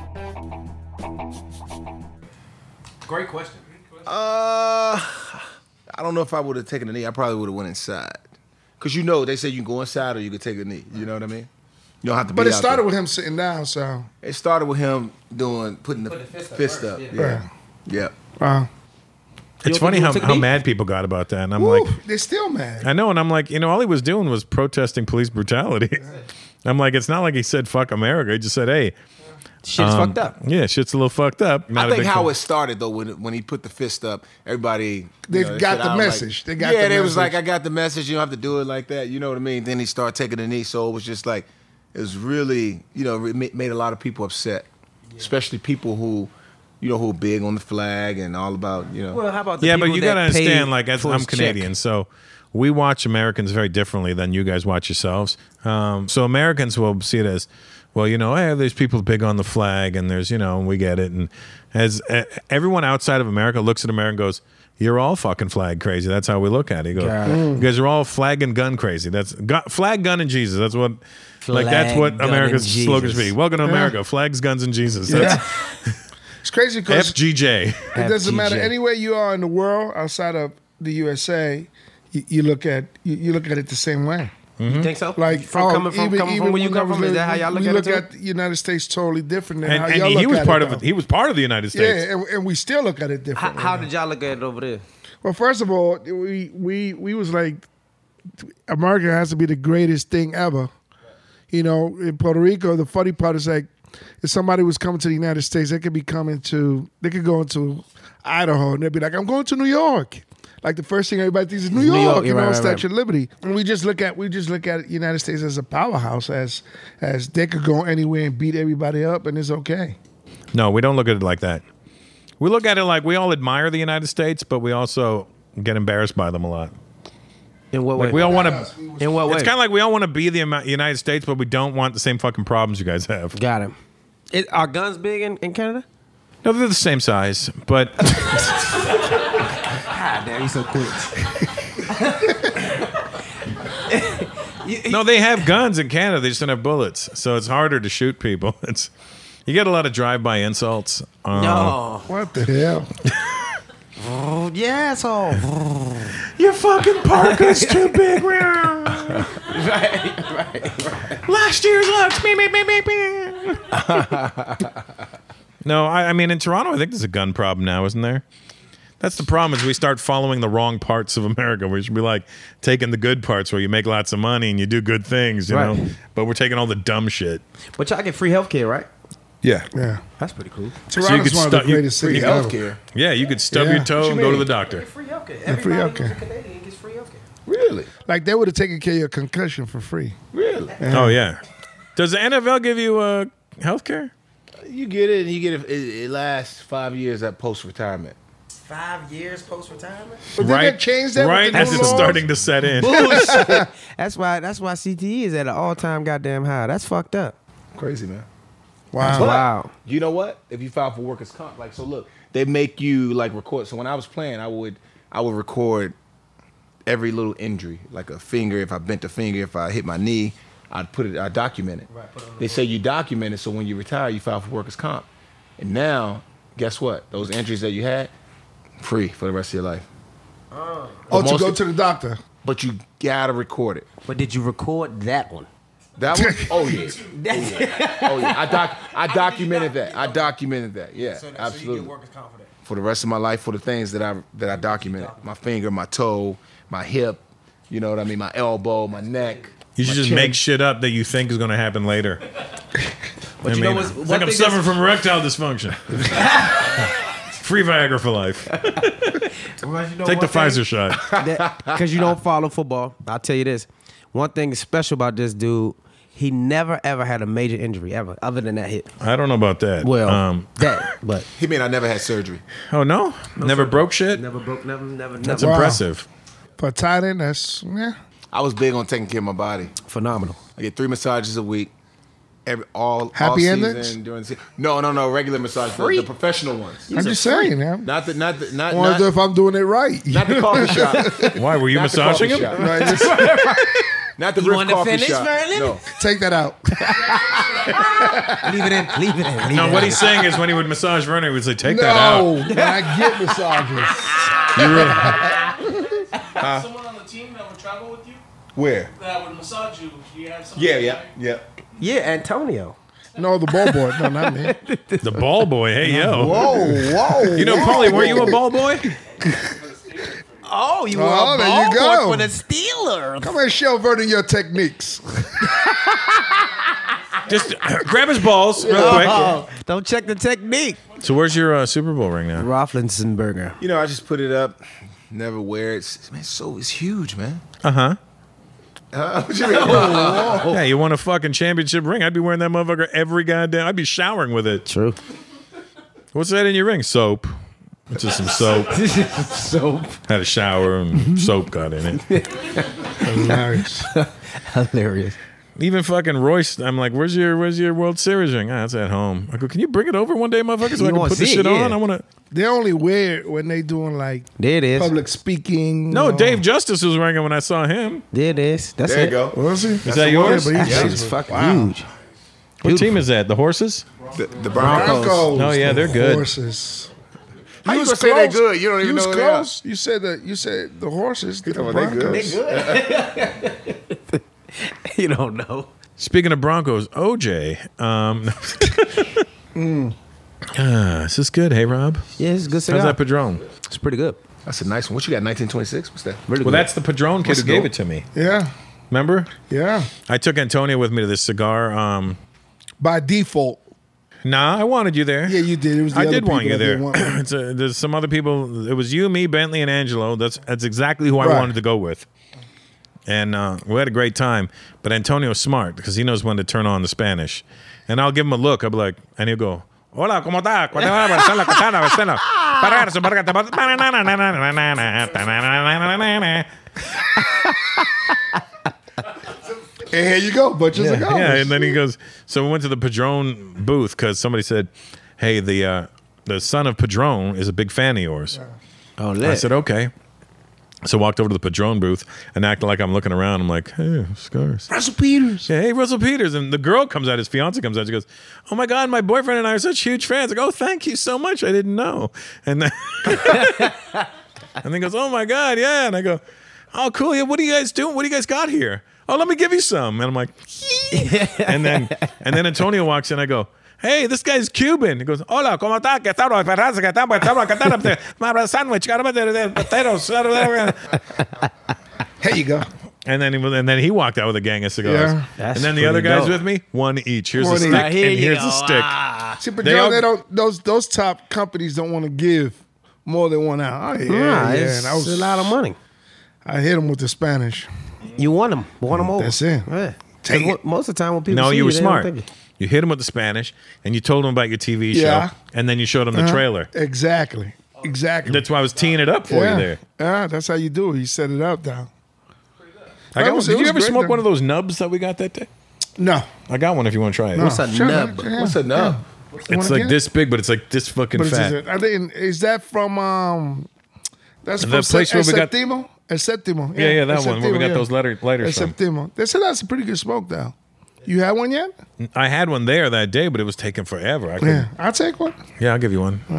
great question. Uh, I don't know if I would have taken a knee. I probably would have went inside. Because you know, they say you can go inside or you can take a knee. You know what I mean? You don't have to be But it out started there. with him sitting down, so. It started with him doing, putting the, Put the fist fist, up up. first, Yeah. yeah. Yeah. Uh, It's You funny you how, took a how knee? mad people got about that. And I'm woo, like, they're still mad. I know. And I'm like, you know, all he was doing was protesting police brutality. I'm like, it's not like he said, fuck America. He just said, hey. Shit's um, fucked up. Yeah, shit's a little fucked up. Not I a think big how fan. it started though, when when he put the fist up, everybody They you know, got said, the I was message. Like, They got yeah, the they was message. like, I got the message. You don't have to do it like that. You know what I mean? Then he started taking the knee, so it was just like it was really, you know, it ma- made a lot of people upset, especially people who, you know, who are big on the flag and all about, you know. Well, how about the Yeah, but people you that got to understand, paid like, as for I'm his check? Canadian, so we watch Americans very differently than you guys watch yourselves. Um, so Americans will see it as, well, you know, hey, there's people big on the flag, and there's, you know, and we get it. And as uh, everyone outside of America looks at America and goes, you're all fucking flag crazy. That's how we look at it. You go, Got you guys are all flag and gun crazy. That's gu- flag, gun, and Jesus. That's what, like, that's Flag, what gun, America's and slogan should be. Jesus. Welcome to America. Flags, guns, and Jesus. That's Yeah. It's crazy because F G J. it doesn't matter F G J. anywhere you are in the world outside of the U S A. You, you look at you, you look at it the same way. You think so? Like from oh, coming from even- coming even from where you when I come was from, is living- that how y'all look we at look it? at the United States totally different than And, how and y'all he look was at part it, of it. though. He was part of the United States. Yeah, and, and we still look at it How, differently. how though. did y'all look at it over there? Well, first of all, we we we was like, America has to be the greatest thing ever. You know, in Puerto Rico, the funny part is like, if somebody was coming to the United States, they could be coming to, they could go into Idaho, and they'd be like, I'm going to New York. Like the first thing everybody thinks is New New York, York, you yeah, know, right, right, Statue of Liberty. And we just look at we just look at United States as a powerhouse, as as they could go anywhere and beat everybody up, and it's okay. No, we don't look at it like that. We look at it like we all admire the United States, but we also get embarrassed by them a lot. In what Like way? we all want to. In what way? It's kind of like we all want to be the Ama- United States, but we don't want the same fucking problems you guys have. Got him. It, are guns big in, in Canada? No, they're the same size, but God damn, he's so quick. no, they have guns in Canada. They just don't have bullets, so it's harder to shoot people. It's you get a lot of drive-by insults. Um, No. What the hell? Oh, yeah, so. Your fucking parka's too big. right, right, right. Last year's looks. Me, me, me, me, me. No, I, I mean in Toronto, I think there's a gun problem now, isn't there? That's the problem is we start following the wrong parts of America. We should be like taking the good parts where you make lots of money and you do good things, you Right. know. But we're taking all the dumb shit. But y'all get free healthcare, right? Yeah. Yeah. That's pretty cool. Toronto's could one of start- the you- greatest Free cities ever. healthcare. Yeah, you could stub Yeah. your toe What and you go to mean? the doctor. Free healthcare. Yeah, free Everybody who's healthcare. a Canadian gets free healthcare. Really? Like they would have taken care of your concussion for free. Really? Oh yeah. Does the N F L give you uh, health care? You get it, and you get it. It, it lasts five years at post retirement. Five years post retirement. But did they change that with right the as new it's laws? starting to set in. Bullshit. That's why. That's why C T E is at an all time goddamn high. That's fucked up. Crazy, man. Wow. But Wow. you know what? If you file for workers' comp, like so, look, they make you like record. So when I was playing, I would I would record every little injury, like a finger. If I bent a finger, if I hit my knee, I'd put it. I document it. Right, put it on the They say you document it, so when you retire, you file for workers' comp. And now, guess what? Those injuries that you had, free for the rest of your life. Oh, But to most- go to the doctor. But you gotta record it. But did you record that one? That one? Oh yeah. Oh yeah. I doc. I documented that. I documented that. Yeah, absolutely. workers' comp for that. For the rest of my life, for the things that I that I documented, my finger, my toe, my hip, you know what I mean, my elbow, my neck. You should my just chin. make shit up that you think is going to happen later. But I you know mean, what's it's one like I'm thing suffering that's- from erectile dysfunction. Free Viagra for life. Take the Pfizer shot. Because you don't follow football. I'll tell you this. One thing special about this dude, he never ever had a major injury ever, other than that hit. I don't know about that. Well, um, that, but He mean I never had surgery. oh no, never broke shit. never broke, never, never, That's never. Wow. impressive. For a tight end, that's yeah. I was big on taking care of my body. Phenomenal. I get three massages a week. Every all Happy all season endings? during the se- no no no regular massage the, the professional ones. I'm just saying, man. Not the not the not I wonder not, if I'm doing it right. not the coffee shop. Why were you Not the massaging coffee him? shop. Right, just Not the You Riff want to coffee finish, shop. Vernon? No. take that out. Leave it in. Leave it in. Leave No, it what in. he's saying is when he would massage Vernon, he would say, "Take that out." No, when I get massages. You really- Someone on the team that would travel with you Where? that would massage you. Do you have someone? Yeah yeah yeah. Yeah, Antonio. No, the ball boy. No, not me. the ball boy. Hey yo. Whoa, whoa. You know, Paulie, weren't you a ball boy? Oh, you Oh, were a there ball you go. boy for the Steelers. Come and show Vernon your techniques. Just grab his balls real quick. Oh, don't check the technique. So where's your uh, Super Bowl ring now? Roethlisberger. You know I just put it up. Never wear it. It's- Man, so it's huge, man. Uh huh. Uh, what you mean? Yeah, you won a fucking championship ring. I'd be wearing that motherfucker every goddamn. I'd be showering with it. True. What's that in your ring? Soap. It's just some soap. Soap. Had a shower and soap got in it. Hilarious. Hilarious. Even fucking Royce, I'm like, "Where's your Where's your World Series ring?" Ah, it's at home. I go, "Can you bring it over one day, motherfucker, so You I can wanna put this see shit it, yeah. on?" I want to. They only wear it when they doing like There it is. public speaking. No, you know. Dave Justice was wearing it when I saw him. There it is. That's There it. you go. Was he? Is that yours? Yeah, but That he's shit is fucking Wow. huge. What team is that? The Horses? The, the Broncos. Broncos. Oh, yeah, the they're good. Horses. How you was gonna say they're close. good? You don't even You was know who they are. close. You said that. You said the horses. The talking about they Broncos. good? You don't know. Speaking of Broncos, O J. Um, ah, is this good? Hey, Rob. Yeah, it's a good How's cigar. that Padron? It's pretty good. That's a nice one. What you got? nineteen twenty-six. What's that? Really Well, good. that's the Padron kid Let's who gave go. it to me. Yeah, Remember? yeah. I took Antonio with me to this cigar. Um, By default. nah, I wanted you there. Yeah, you did. It was the I other did want people you that there. didn't want me. it's a, there's some other people. It was you, me, Bentley, and Angelo. That's that's exactly who I Right. wanted to go with. And uh, we had a great time. But Antonio's smart because he knows when to turn on the Spanish. And I'll give him a look. I'll be like, and he'll go, "Hola, ¿cómo está? And here you go, bunch of Yeah, cigars. yeah, and then he goes. So we went to the Padron booth because somebody said, "Hey, the uh, the son of Padron is a big fan of yours." Oh, I lit. said, "Okay." So I walked over to the Padron booth and acted like I'm looking around. I'm like, "Hey, cigars." Russell Peters. Yeah, hey, Russell Peters. And the girl comes out, his fiance comes out. She goes, "Oh my God, my boyfriend and I are such huge fans." I go, "Oh, thank you so much. I didn't know." And then, and then he goes, "Oh my God, yeah." And I go, "Oh, cool. Yeah, what are you guys doing? What do you guys got here?" "Oh, let me give you some." And I'm like, and then and then Antonio walks in. I go, "Hey, this guy's Cuban." He goes, "Hola, ¿cómo está? ¿Qué tal? ¿Qué tal? ¿Qué tal? ¿Qué tal? Sandwich. Potatoes." Here you go. And then he was- and then he walked out with a gang of cigars. Yeah. That's and then the pretty other guys dope. with me, one each. Here's One a stick, each. Now, here and you here's go. a stick. Ah. See, but They Joe, all- they don't. Those those top companies don't want to give more than one out. Oh, yeah, Nah, yeah. it's And I was a lot of money. I hit them with the Spanish. You want them. Want them over. That's it. Yeah. Take 'Cause it. Most of the time when people No, see you were they don't smart. think it. You hit him with the Spanish, and you told him about your T V show, Yeah. and then you showed him the Uh-huh. trailer. Exactly. Exactly. That's why I was teeing it up for yeah. you there. Yeah, that's how you do it. You set it up down. I got It was- one. it Did you was ever great, smoke though. one of those nubs that we got that day? No. I got one if you want to try it. no. What's a Sure, nub? yeah. What's a nub? It's Wanna like get it? this big, but it's like this fucking What is fat. it? I think is that from um that's The from place Se- where we got- Septimo? El Septimo. Yeah, yeah, that El one where we Septimo, got yeah. those letter, El lighters from. Septimo. They said that's a pretty good smoke though. You had one yet? I had one there that day, but it was taking forever. I Yeah. couldn't. I'll take one. Yeah, I'll give you one.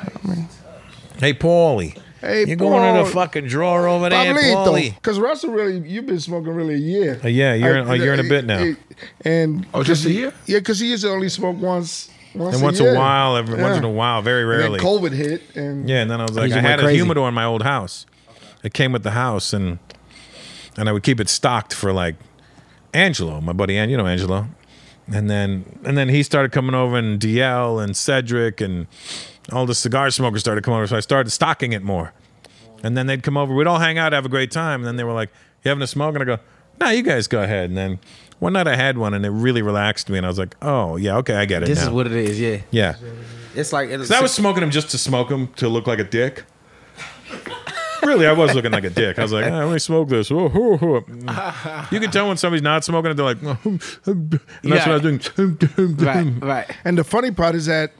Hey, Paulie. Hey, you going in Paul. the fucking drawer over there, Pablito. Paulie? Because Russell really, you've been smoking really a year. Uh, yeah, you're in- a year and a bit now. And Oh, just a year? yeah, because he used to only smoke once. Once And a once year. a while, every once Yeah. in a while, very And rarely. then COVID hit, and Yeah, and then I was like, He's I went had a crazy. humidor in my old house. It came with the house, and and I would keep it stocked for like Angelo, my buddy, and you know Angelo, and then and then he started coming over, and D L and Cedric and all the cigar smokers started coming over, so I started stocking it more. And then they'd come over, we'd all hang out, have a great time, and then they were like, "You having a smoke?" And I go, "No, you guys go ahead." And then one night I had one, and it really relaxed me, and I was like, "Oh yeah, okay, I get it This now." is what it is. Yeah. yeah. It's like it's, So I was smoking him just to smoke him to look like a dick. Really, I was looking like a dick. I was like, oh, let me smoke this. Oh, oh, oh. You can tell when somebody's not smoking it. They're like, and that's what I was doing. right, right. and the funny part is that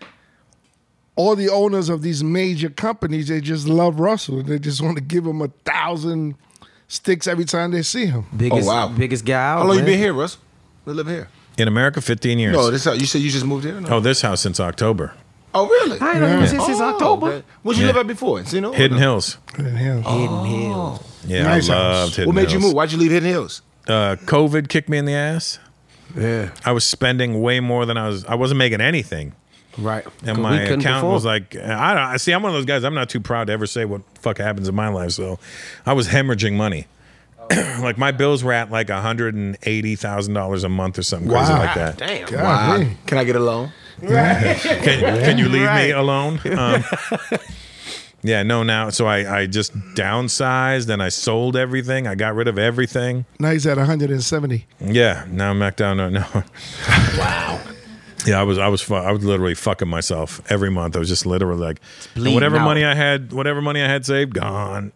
all the owners of these major companies, they just love Russell. They just want to give him a thousand sticks every time they see him. Biggest, Oh, wow. biggest guy out. How long you man. been here, Russ? We live here. In America, fifteen years. No, this you said you just moved here. No? Oh, this house since October. Oh, really? I ain't known you since Oh, October. okay. Where'd you Yeah. live at before? Encino? Hidden Or no? Hills. And him. Hidden Hills. Yeah, Nice I house. loved Hidden What made you Hills. move? Why'd you leave Hidden Hills? Uh, COVID kicked me in the ass. Yeah. I was spending way more than I was. I wasn't making anything. Right. And 'Cause my we couldn't accountant perform. was like, I don't I see. I'm one of those guys. I'm not too proud to ever say what the fuck happens in my life. So, I was hemorrhaging money. Like my bills were at like one hundred and eighty thousand dollars a month or something crazy Wow. like that. Damn. God, Wow. man. Can I get a loan? Can, can you leave me Right. alone? Um, yeah, no. Now, so I I just downsized and I sold everything. I got rid of everything. Now he's at one hundred seventy. Yeah, now I'm back down. No, no. Wow. Yeah, I was I was fu- I was literally fucking myself every month. I was just literally like, and bleeding whatever out. money I had, whatever money I had saved, gone.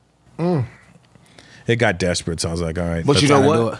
It got desperate, so I was like, all right. But you that's know all. do what? it.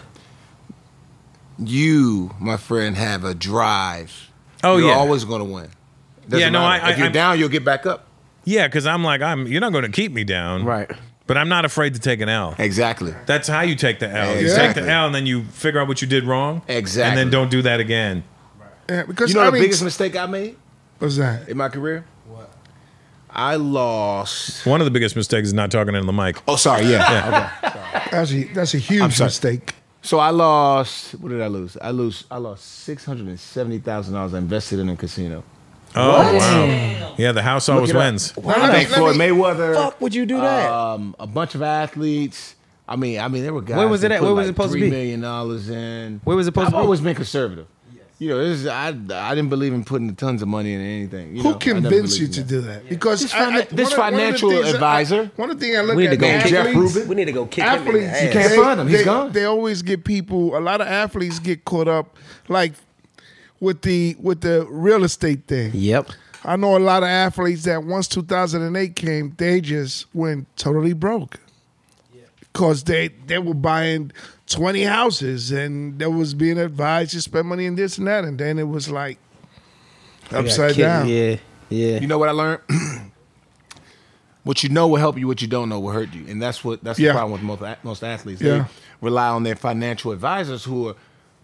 You, my friend, have a drive. Oh, you're yeah. always going to win. Doesn't Yeah, no, matter. I- If you're I- down, you'll get back up. Yeah, because I'm like, I'm. You're not going to keep me down, Right. But I'm not afraid to take an L. Exactly. That's how you take the L. You take Exactly. the L, and then you figure out what you did wrong. Exactly. And then don't do that again. Yeah, because You know I the mean, biggest mistake I made what's that? in my career? What? I lost. One of the biggest mistakes is not talking into the mic. Oh, sorry. Yeah. Okay. That's a, that's a huge sorry. mistake. So I lost. What did I lose? I lose. I lost six hundred and seventy thousand dollars I invested in a casino. Oh wow! Yeah, the house always Look it up. wins. Why I not? think Let Floyd me- Mayweather. Fuck would you do that? Um, a bunch of athletes. I mean, I mean, there were guys. Where was it that at? put Where was like it supposed to three be? million dollars in. Where was it supposed I've to be? always been conservative. You know, this is, I I didn't believe in putting tons of money in anything. You Who know, I never convinced you believed to in do that? Because This I- I- fina- one this of- one of the financial things that I- advisor. One of the things I look We need at to go the kick Jeff athletes, Rubin. We need to go kick him in the athletes, ass. You can't they- find him. He's they- gone. They always get people. A lot of athletes get caught up, like with the with the real estate thing. Yep. I know a lot of athletes that once two thousand eight came, they just went totally broke. Because they, they were buying twenty houses and they was being advised to spend money in this and that. And then it was like upside Yeah, down. Yeah. Yeah. You know what I learned? What you know will help you. What you don't know will hurt you, and that's what that's Yeah. the problem with most a- most athletes. Yeah. They rely on their financial advisors who are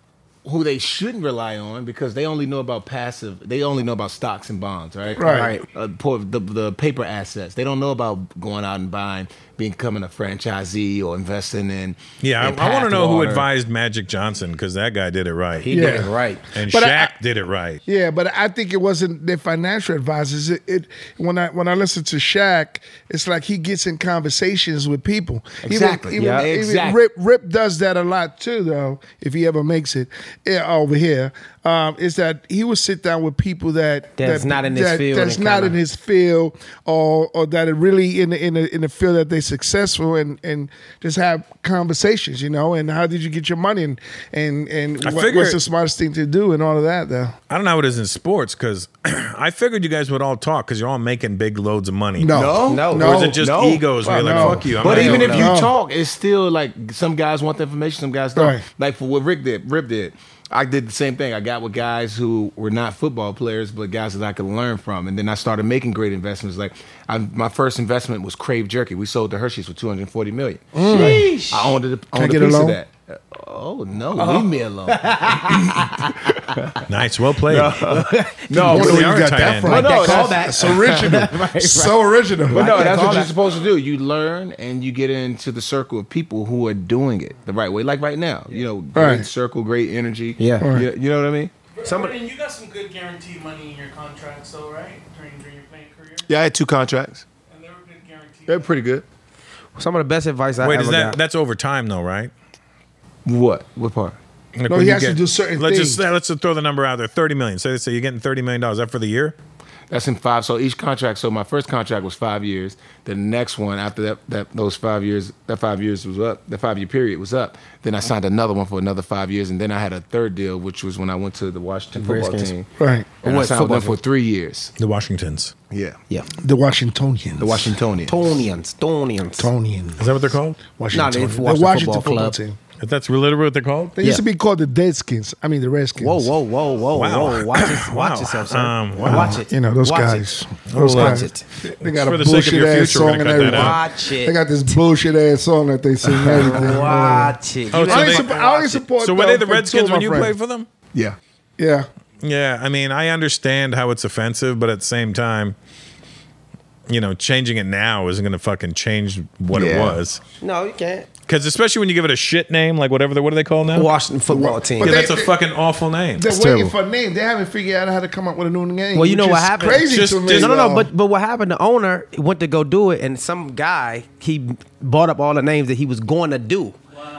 who they shouldn't rely on because they only know about passive. They only know about stocks and bonds, right? Right. Uh, poor- the the paper assets. They don't know about going out and buying, becoming a franchisee or investing in. Yeah, in I, I want to know who Pathwater. advised Magic Johnson because that guy did it right. He Yeah. did it right. and But Shaq I- did it right. Yeah, but I think it wasn't their financial advisors. It, it when I when I listen to Shaq, it's like he gets in conversations with people. Exactly. Even, Yeah, even, even exactly. Rip Rip does that a lot too, though. If he ever makes it yeah, over here, um, is that he will sit down with people that That's that, not in his that- field That's and not kinda- in his field, or or that are really in the, in the, in the field that they're successful and and just have conversations, you know. And how did you get your money and and and I what, figure- what's the smartest thing to do and all of that, though. I don't know how it is in sports because I figured you guys would all talk because you're all making big loads of money. No, No, No. Or is it just no. egos where you're like, no. fuck you? I'm But not even doing if that. you No. talk, it's still like some guys want the information, some guys don't. Right. Like for what Rick did, Rip did. I did the same thing. I got with guys who were not football players, but guys that I could learn from. And then I started making great investments. Like I, my first investment was Crave Jerky. We sold to Hershey's for two hundred forty million. Sheesh. I owned, it, I owned get a a piece of loan? that. Uh, Oh no, leave me alone. Nice, well played. No, Wonder but- where you are got tight that end. from. No, no, That that's- callback. So original. So original. But no, that's call what you're that. supposed to do. You learn and you get into the circle of people who are doing it the right way. Like right now, you know, great Right. circle, great energy. Yeah. Right. You, you know what I mean? Somebody- Brendan, you got some good guaranteed money in your contracts, though, right? During, during your playing career, Yeah, I had two contracts. and they were good guaranteed. They're pretty good. Some of the best advice I Wait, ever is that got. that's over time though, right? What? What part? Like No, when he you has to do certain let's things. Just, let's just throw the number out there. Thirty million. Say, say you're getting thirty million dollars. Is that for the year? That's in five. So each contract. So my first contract was five years. The next one after that, that those five years, that five years was up. The five year period was up. Then I signed another one for another five years, and then I had a third deal, which was when I went to the Washington football Redskins. team. Right. And I What signed with them football for three years. The Washingtons. Yeah. Yeah. The Washingtonians. The Washingtonians. Tonians. Tonians. Tonians. Is that what they're called? Washington. No, the they- Washington Washington Football football Club. team. That's literally what they're called. They used Yeah. to be called the Deadskins. I mean, the Redskins. Whoa, whoa, whoa, whoa, Wow. whoa! Watch, this, watch Wow. yourself, sir. Um, wow. Watch it. You know those Watch guys. It. Those Watch guys. it. They got For a the sake of your bullshit ass future, we're song gonna and cut that everything. out. Watch it. They got this bullshit ass song that they sing and everything. Watch it. Oh, You so I have only they- to support, I only watch it. support So were them they the for two Redskins of my when you friends. played for them? Yeah. Yeah. Yeah, I mean, I understand how it's offensive, but at the same time, you know, changing it now isn't going to fucking change what it Yeah. was. No, you can't. Because especially when you give it a shit name, like whatever, the, what are they called now? Washington football team. Yeah, But that's they- a they- fucking awful name. They're It's waiting terrible. for a name. They haven't figured out how to come up with a new name. Well, you which know what is happened? Crazy Just- to me. just- No, no, no. though. But but what happened? The owner went to go do it, and some guy he bought up all the names that he was going to do.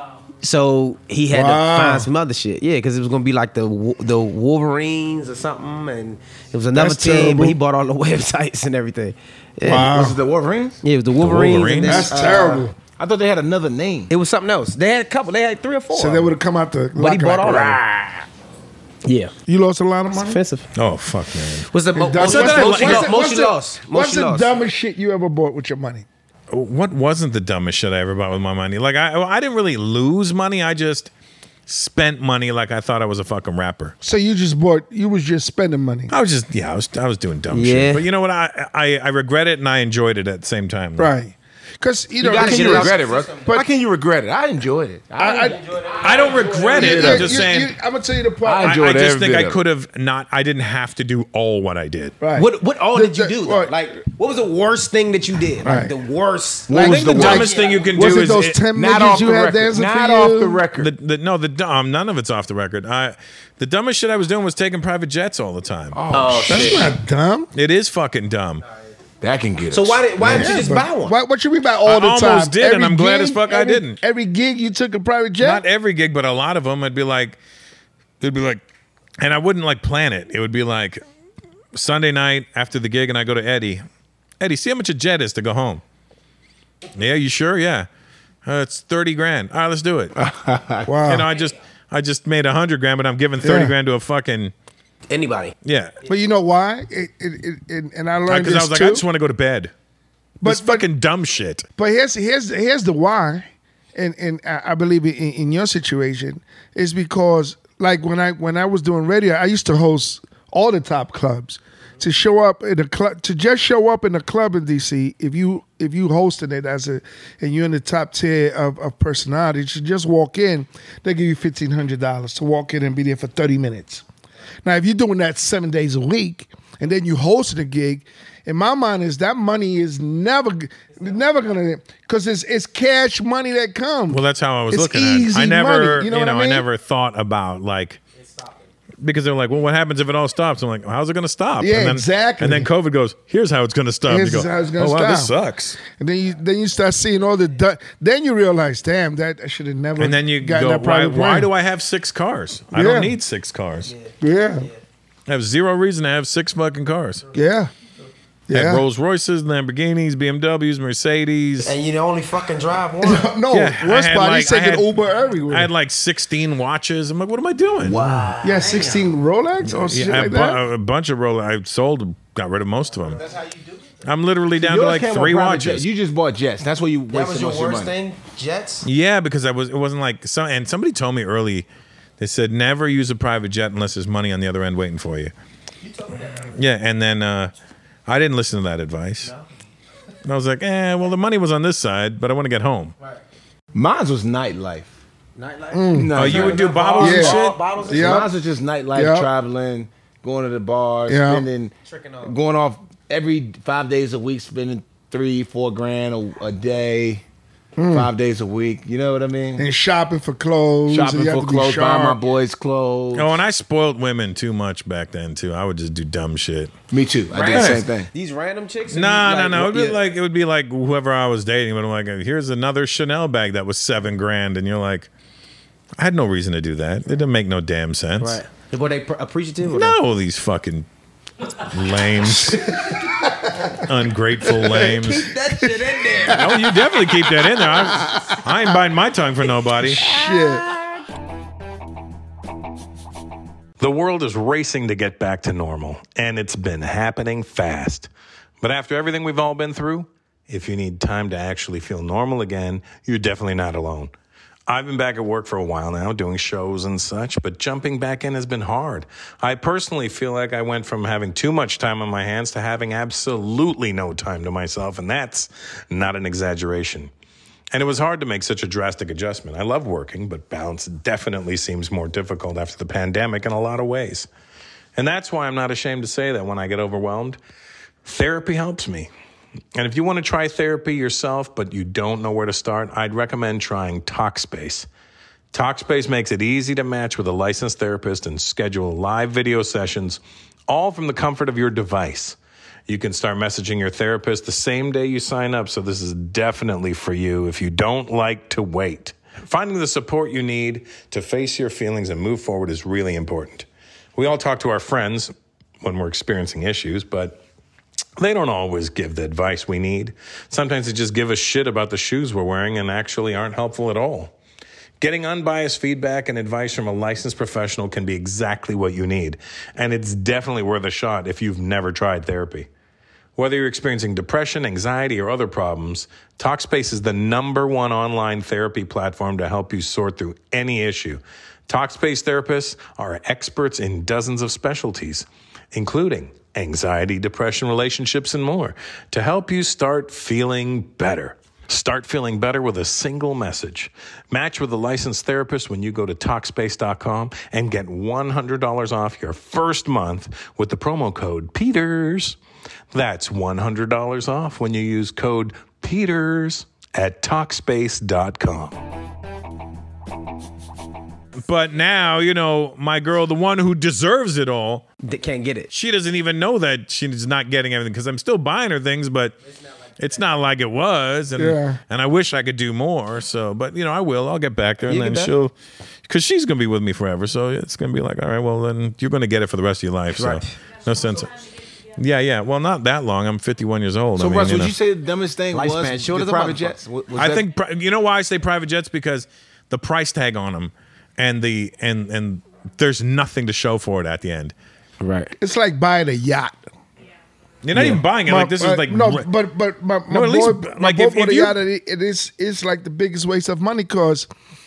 So he had Wow. to find some other shit. Yeah, because it was gonna be like the Wo- the Wolverines or something, and it was another That's team. terrible. But he bought all the websites and everything. Yeah, Wow. Was it the Wolverines? yeah, it was the Wolverines. Wolverines? And then, That's uh, terrible. I thought they had another name. It was something else. They had a couple. They had three or four. So they would have come out the. But he bought all of them. that. Yeah, You lost a lot of money. offensive. Oh, fuck, man. What's the mo- That's- most, what's most, the- most, what's you the- lost? what's Most you the- lost. Most What's you the lost. dumbest shit you ever bought with your money? What wasn't the dumbest shit I ever bought with my money? Like, I, I didn't really lose money. I just spent money like I thought I was a fucking rapper. So you just bought. You was just spending money. I was just, yeah, I was, I was doing dumb Yeah. shit. But you know what? I, I, I regret it and I enjoyed it at the same time. Right. Because you know. gotta How can get you it out. regret it, Russ? But- How can you regret it? I enjoyed it. I, I, I, I don't regret it. you- I'm just you- saying. you- I'm gonna tell you the part. I I, enjoyed I just every think bit I of it. could have not. I didn't have to do all what I did. right. What what all The- did you the- do? Though? right. Like, what was the worst thing that you did? Like Right. the worst. What I was think the the, worst? dumbest thing you can Was do it is those it- ten not midgets off you the had record. dancing Not for off you? the record. The, the, no, the um, none of it's off the record. I, the dumbest shit I was doing was taking private jets all the time. Oh, That's shit. not dumb. It is fucking dumb. that can get So us. why did why didn't Yeah, you just but buy one? Why, what you mean by all I the almost time? did, and I'm glad as fuck I every- didn't. Every gig you took a private jet. Not every gig, but a lot of them. It'd be like, it'd be like, and I wouldn't like plan it. It would be like Sunday night after the gig, and I go to Eddie. Eddie, see how much a jet is to go home. Yeah, you sure? Yeah, uh, it's thirty grand. All right, let's do it. Wow. You know, I just, I just made a hundred grand, but I'm giving thirty Yeah. grand to a fucking Anybody? yeah. But you know why? It, it, it, it, and I learned Because this I was like, too. I just want to go to bed. But- This but- fucking dumb shit. But here's here's here's the why, and and I I believe in, in your situation is because like when I when I was doing radio, I used to host all the top clubs, to show up in a club, to just show up in a club in D C. If you if you hosting it as a and you're in the top tier of, of personalities, to just walk in, they give you fifteen hundred dollars to walk in and be there for thirty minutes. Now, if you're doing that seven days a week and then you hosting a gig, in my mind is that money is never never gonna because it's it's cash money that comes. Well, that's how I was It's looking at it. easy I never, money, you know what I I mean? never thought about like because they're like, well, what happens if it all stops? I'm like, well, how's it going to stop? Yeah, and then, exactly. And then COVID goes, here's how it's going to stop. Here's you go, how it's gonna oh, wow, this stop. sucks. And then you then you start seeing all the du- then you realize, damn, that I should have never. And then you gotten go, that why, private why plane. do I have six cars? I Yeah. don't need six cars. Yeah, I have zero reason to have six fucking cars. yeah, I have yeah. Rolls Royces, Lamborghinis, B M Ws, Mercedes. And you only fucking drive one. No, Yeah, worst I had part, like- he's taking I had- Uber everywhere. I had like sixteen watches. I'm like, what am I doing? Wow. yeah, sixteen Rolex or shit Yeah, like a, that. bu- a bunch of Rolex. I sold, got rid of most of them. That's how you do it? I'm literally down to Yours like came on three private watches. jet. You just bought jets. That's where you wasted That was your most of your worst money. thing? Jets? Yeah, because I was. It wasn't like some. And somebody told me early. They said never use a private jet unless there's money on the other end waiting for you. You told me that. Yeah, and then uh, I didn't listen to that advice. And I was like, eh, well, the money was on this side, but I want to get home. Right. Mine was nightlife. Nightlife? No, Oh, you would do bottles Yeah. and shit? Bottles and Yeah. shit? Mine was just nightlife, Yeah. traveling, going to the bars, Yeah. spending, Tricking off. going off every five days a week, spending three, four grand a, a day, five days a week. You know what I mean? And shopping for clothes. and Shopping you have for to be clothes, buying my sharp. boys clothes. Oh, and I spoiled women too much back then too. I would just do dumb shit. Me too. I did the Right. same thing. These random chicks? or Nah, you, no, like, no. It would be yeah. like it would be like whoever I was dating. But I'm like, here's another Chanel bag that was seven grand, and you're like, I had no reason to do that. It didn't make no damn sense. Right. Were they pr- appreciative? Or No, these fucking lames, ungrateful lames. Keep that shit in there. Oh, you definitely keep that in there. I, I ain't biting my tongue for nobody. Shit. The world is racing to get back to normal, and it's been happening fast. But after everything we've all been through, if you need time to actually feel normal again, you're definitely not alone. I've been back at work for a while now, doing shows and such, but jumping back in has been hard. I personally feel like I went from having too much time on my hands to having absolutely no time to myself, and that's not an exaggeration. And it was hard to make such a drastic adjustment. I love working, but balance definitely seems more difficult after the pandemic in a lot of ways. And that's why I'm not ashamed to say that when I get overwhelmed, therapy helps me. And if you want to try therapy yourself, but you don't know where to start, I'd recommend trying Talkspace. Talkspace makes it easy to match with a licensed therapist and schedule live video sessions, all from the comfort of your device. You can start messaging your therapist the same day you sign up, so this is definitely for you if you don't like to wait. Finding the support you need to face your feelings and move forward is really important. We all talk to our friends when we're experiencing issues, but they don't always give the advice we need. Sometimes they just give us shit about the shoes we're wearing and actually aren't helpful at all. Getting unbiased feedback and advice from a licensed professional can be exactly what you need, and it's definitely worth a shot if you've never tried therapy. Whether you're experiencing depression, anxiety, or other problems, Talkspace is the number one online therapy platform to help you sort through any issue. Talkspace therapists are experts in dozens of specialties, including anxiety, depression, relationships, and more, to help you start feeling better. Start feeling better with a single message. Match with a licensed therapist when you go to Talkspace dot com and get one hundred dollars off your first month with the promo code PETERS. That's one hundred dollars off when you use code PETERS at Talkspace dot com. But now, you know, my girl, the one who deserves it all, They can't get it. she doesn't even know that she's not getting everything because I'm still buying her things, but it's not like it was. And, Yeah. and I wish I could do more. So, but, you know, I will. I'll get back there and You then get back. she'll, because she's going to be with me forever. So it's going to be like, all right, well, then you're going to get it for the rest of your life. So Right. no sense. Yeah, yeah. Well, not that long. I'm fifty-one years old. So, I mean, Russ, you would know. you say the dumbest thing Lifespan was short the as a private motherfucker. jets? Was I that- think pri- you know why I say private jets, because the price tag on them and the and and there's nothing to show for it at the end. Right. It's like buying a yacht. You're not even buying it. My- Like this uh, is like no, re- but but my, my No, at boy, least, my like, boy if- bought if a you- yacht, and it, it is it's like the biggest waste of money because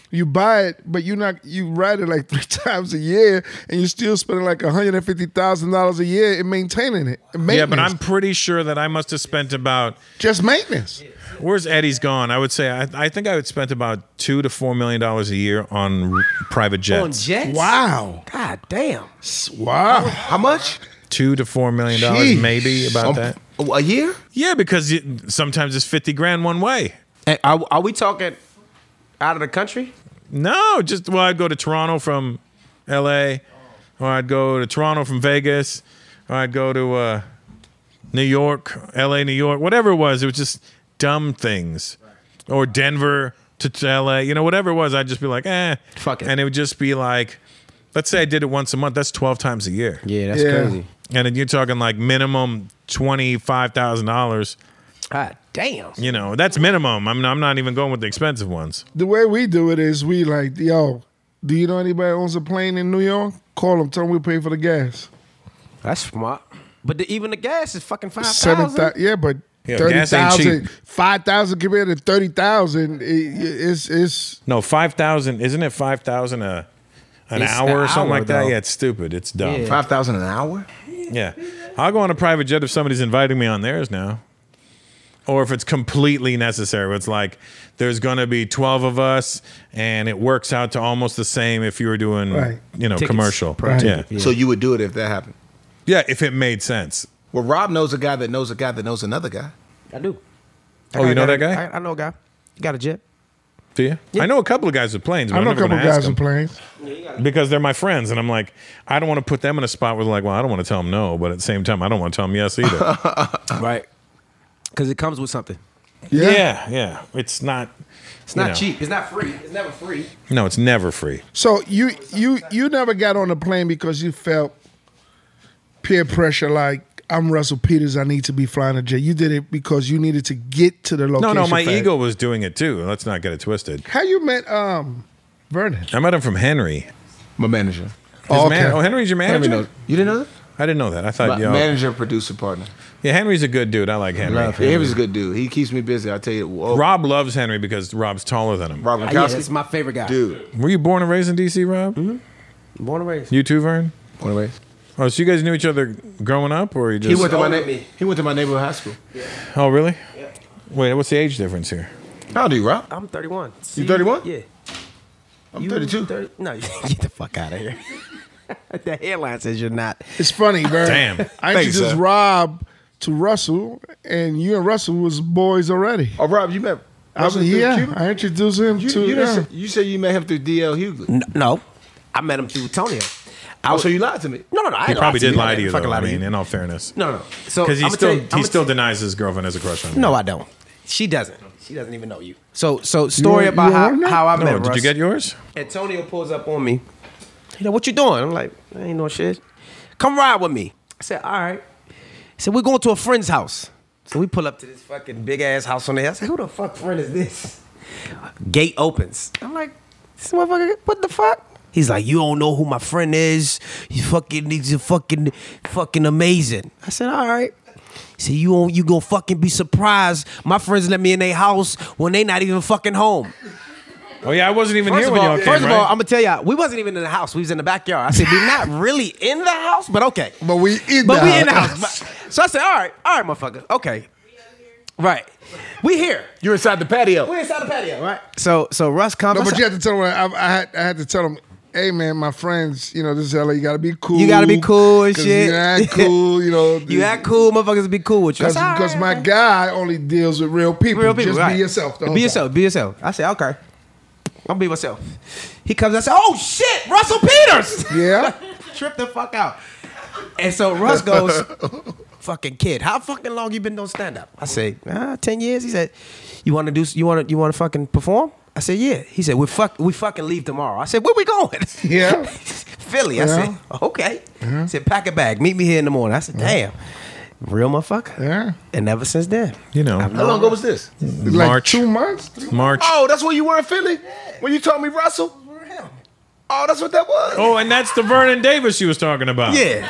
You buy it, but you not you ride it like three times a year, and you're still spending like one hundred and fifty thousand dollars a year in maintaining it. Yeah, but I'm pretty sure that I must have spent about. just maintenance. Where's Eddie's gone? I would say I, I think I would spend about two to four million dollars a year on r- private jets. On jets? Wow, God damn. wow. How much? Two to four million dollars, Jeez. maybe about Um, that. A year? Yeah, because you, sometimes it's fifty grand one way. Hey, are, are we talking out of the country? No, just well, I'd go to Toronto from L A, or I'd go to Toronto from Vegas, or I'd go to uh, New York, L A, New York, whatever it was. It was just dumb things, or Denver to, to L A, you know, whatever it was. I'd just be like, eh, Fuck it. and it would just be like, let's say I did it once a month. That's twelve times a year, Yeah, that's Yeah. crazy. and then you're talking like minimum twenty five thousand dollars. God damn. You know, that's minimum. I'm I'm not even going with the expensive ones. The way we do it is we like, yo, do you know anybody owns a plane in New York? Call them, tell them we pay for the gas. That's smart. But the, even the gas is fucking five Seven thousand. thousand, yeah, but Yeah, thirty gas ain't thousand, cheap. five thousand compared to thirty thousand, it, it's it's No, five thousand. Isn't it five thousand a an It's hour an or something hour, like that? though. Yeah, it's stupid. It's dumb. Yeah. Yeah. Five thousand an hour? I'll go on a private jet if somebody's inviting me on theirs now, or if it's completely necessary. It's like there's going to be twelve of us, and it works out to almost the same if you were doing, Right. you know, Tickets commercial. per Right. Yeah. ticket. Yeah. So you would do it if that happened. yeah, if it made sense. Well, Rob knows a guy that knows a guy that knows another guy. I do. Oh, you know that guy? I, I know a guy. You got a jet? Do you? I know a couple of guys with planes, but I I'm know a never couple going to ask guys them. with planes. Because they're my friends, and I'm like, I don't want to put them in a spot where they're like, well, I don't want to tell them no, but at the same time, I don't want to tell them yes either. Right. Because it comes with something. Yeah. yeah, yeah. It's not. It's not you know. cheap. It's not free. It's never free. No, it's never free. So you you you never got on the plane because you felt peer pressure like I'm Russell Peters, I need to be flying a jet. You did it because you needed to get to the No, location. no, my fast. ego was doing it too. Let's not get it twisted. How you met um Vernon? I met him from Henry. His My manager. Oh, man- okay. oh, Henry's your Henry manager? knows. You didn't know that? I didn't know that. I thought, My yo, manager, producer, partner. yeah, Henry's a good dude. I like Henry. Yeah, Henry's a good dude. He keeps me busy. I tell you. Oh, Rob loves Henry because Rob's taller than him. Rob Uh, yeah, Gronkowski. that's my favorite guy. Dude. Were you born and raised in D C, Rob? Mm-hmm. Born and raised. You too, Vern? One way. Oh, so you guys knew each other growing up, or you just? He went to my older na- than me. He went to my neighborhood high school. Oh, really? Yeah. Wait, what's the age difference here? How old are you, Rob? I'm thirty-one. You thirty-one? Yeah. I'm You thirty-two. thirty No, get the fuck out of here. The headline says you're not. It's funny, Vernon. Damn. I Thanks, introduced sir. Rob to Russell, and you and Russell was boys already. Oh, Rob, you met I was, Russell through yeah, Cuba? I introduced him You, to. you, yeah. didn't say, you said you met him through D L Hughley. N- No, I met him through Tonio. I Oh, was, so you lied to me. no, no, no. I He ain't probably lied did lie to I you, fucking though. lie I to mean, you. in all fairness. No, no. So Because he I'ma still tell you- he I'ma still tell- denies his girlfriend has a crush on him. No, I don't. She doesn't. She doesn't even know you. So, so story You- about you how, on that? how I No, met did Russ. you get yours? Antonio pulls up on me. You know, what you doing? I'm like, I ain't no shit. Come ride with me. I said, all right. He said, we're going to a friend's house. So we pull up to this fucking big ass house on the hill. I said, who the fuck friend is this? Gate opens. I'm like, this motherfucker, what the fuck? He's like, you don't know who my friend is. You fucking, he's a fucking, fucking amazing. I said, all right. He said, you won't, you gonna fucking be surprised. My friends let me in their house when they not even fucking home. Oh yeah, I wasn't even First here of when all, y'all came. first of all, right? I'm gonna tell y'all, we wasn't even in the house. We was in the backyard. I said, we're not really in the house, but okay. But we in But the we in the house. house. But- So I said, all right, all right, motherfucker. Okay. Right. We here. You're inside the patio. We inside the patio, right? So so Russ comes. No, I but said, you had to tell him. I, I had I had to tell him. Hey man, my friends, you know this is L A. You gotta be cool. You gotta be cool and 'cause shit. You act cool, you know. you act cool, motherfuckers be cool with you. I said, all Because right, my okay. guy only deals with real people. Real people, Just right. be yourself. The whole Be time. yourself. Be yourself. I said, okay. I'll be myself. He comes. I said, oh shit, Russell Peters. Yeah. Trip the fuck out. And so Russ goes, fucking kid, how fucking long you been doing stand up? I say, ah, ten years. He said, you want to do? You want to? You want to fucking perform? I said, yeah. He said, we fuck. We fucking leave tomorrow. I said, where we going? Yeah. Philly. I Yeah. said, okay. He said, pack a bag. Meet me here in the morning. I said, damn. Real motherfucker. Yeah. And ever since then, you know, How long ago was this? Like March. two months. Three- March. Oh, that's where you were in Philly? When you told me Russell? Oh, that's what that was? Oh, and that's the Vernon Davis she was talking about. yeah.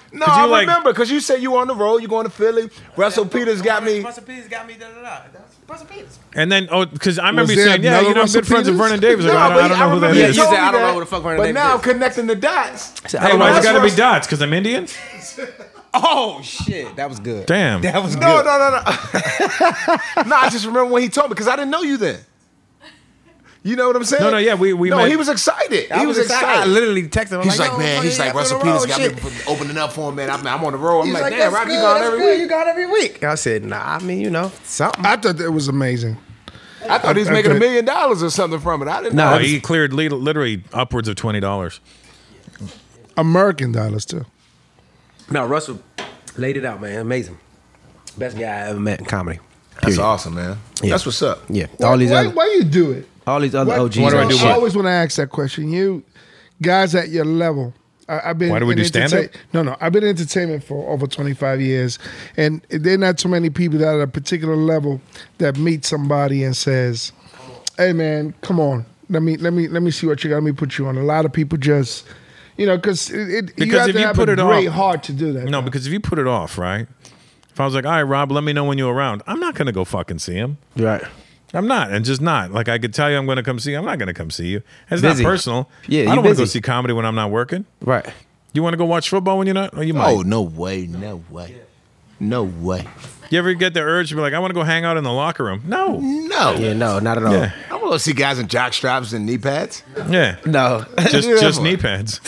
No, 'Cause you I like- remember because you said you were on the road. You going to Philly. Russell Peters got me. Russell Peters got me. Da da da. Russell Peters. And then, oh, because I remember you there saying, yeah, another you know, I'm Russell good friends with Peters? Vernon Davis. Like, No, I, don't- but I don't I know who that remember Yeah, is. he told said, me I don't that, know who the fuck Vernon But Davis now is. connecting the dots. Hey, Hey, why's Russ- it got to be Russ- dots? Because I'm Indian? Oh shit, that was good. Damn. That was good. No, no, no, no. No, I just remember when he told me because I didn't know you then. You know what I'm saying? No, no, yeah, we- we No, met- he was excited. I he was excited. I literally texted him. He's like, like, yo, man, he's fucking like, Russell on the Peters road, got shit. me for opening up for him, man. I'm, I'm on the road. I'm He's like, like, damn, that's Rob, you good, gone that's every good. week. You got every week. I said, nah, I mean, you know, something. I thought that was amazing. I thought he was I- I making a thought- million dollars or something from it. I didn't No, know. Oh, he cleared li- literally upwards of twenty dollars. American dollars too. No, Russell laid it out, man. Amazing. Best guy I ever met in comedy. That's Period. awesome, man. Yeah. That's what's up. Yeah. Why, all these why, other, why you do it? all these other What- O Gs. Why do I ain't do I shit. what? always want to ask that question. You guys at your level. I, I've been. Why do we in do stand-up? entertain- No, no. I've been in entertainment for over twenty-five years, and there are not too many people that are at a particular level that meet somebody and says, "Hey, man, come on, let me, let me, let me see what you got. Let me put you on." A lot of people just, you know, cause it, it, you Because have if to you have put a it great off- heart to do that. No, because if you put it off, right? If I was like, all right, Rob, let me know when you're around. I'm not going to go fucking see him. Right. I'm not, and just not. Like, I could tell you I'm going to come see you. I'm not going to come see you. It's Busy. not personal. Yeah, I you don't want to go busy. see comedy when I'm not working. Right. You want to go watch football when you're not? Or you might. Oh, no way, no way. No way. You ever get the urge to be like, I want to go hang out in the locker room? No. No. Yeah, no, not at all. Yeah. I want to see guys in jock straps and knee pads. Yeah. No. Just, Yeah, just boy. knee pads.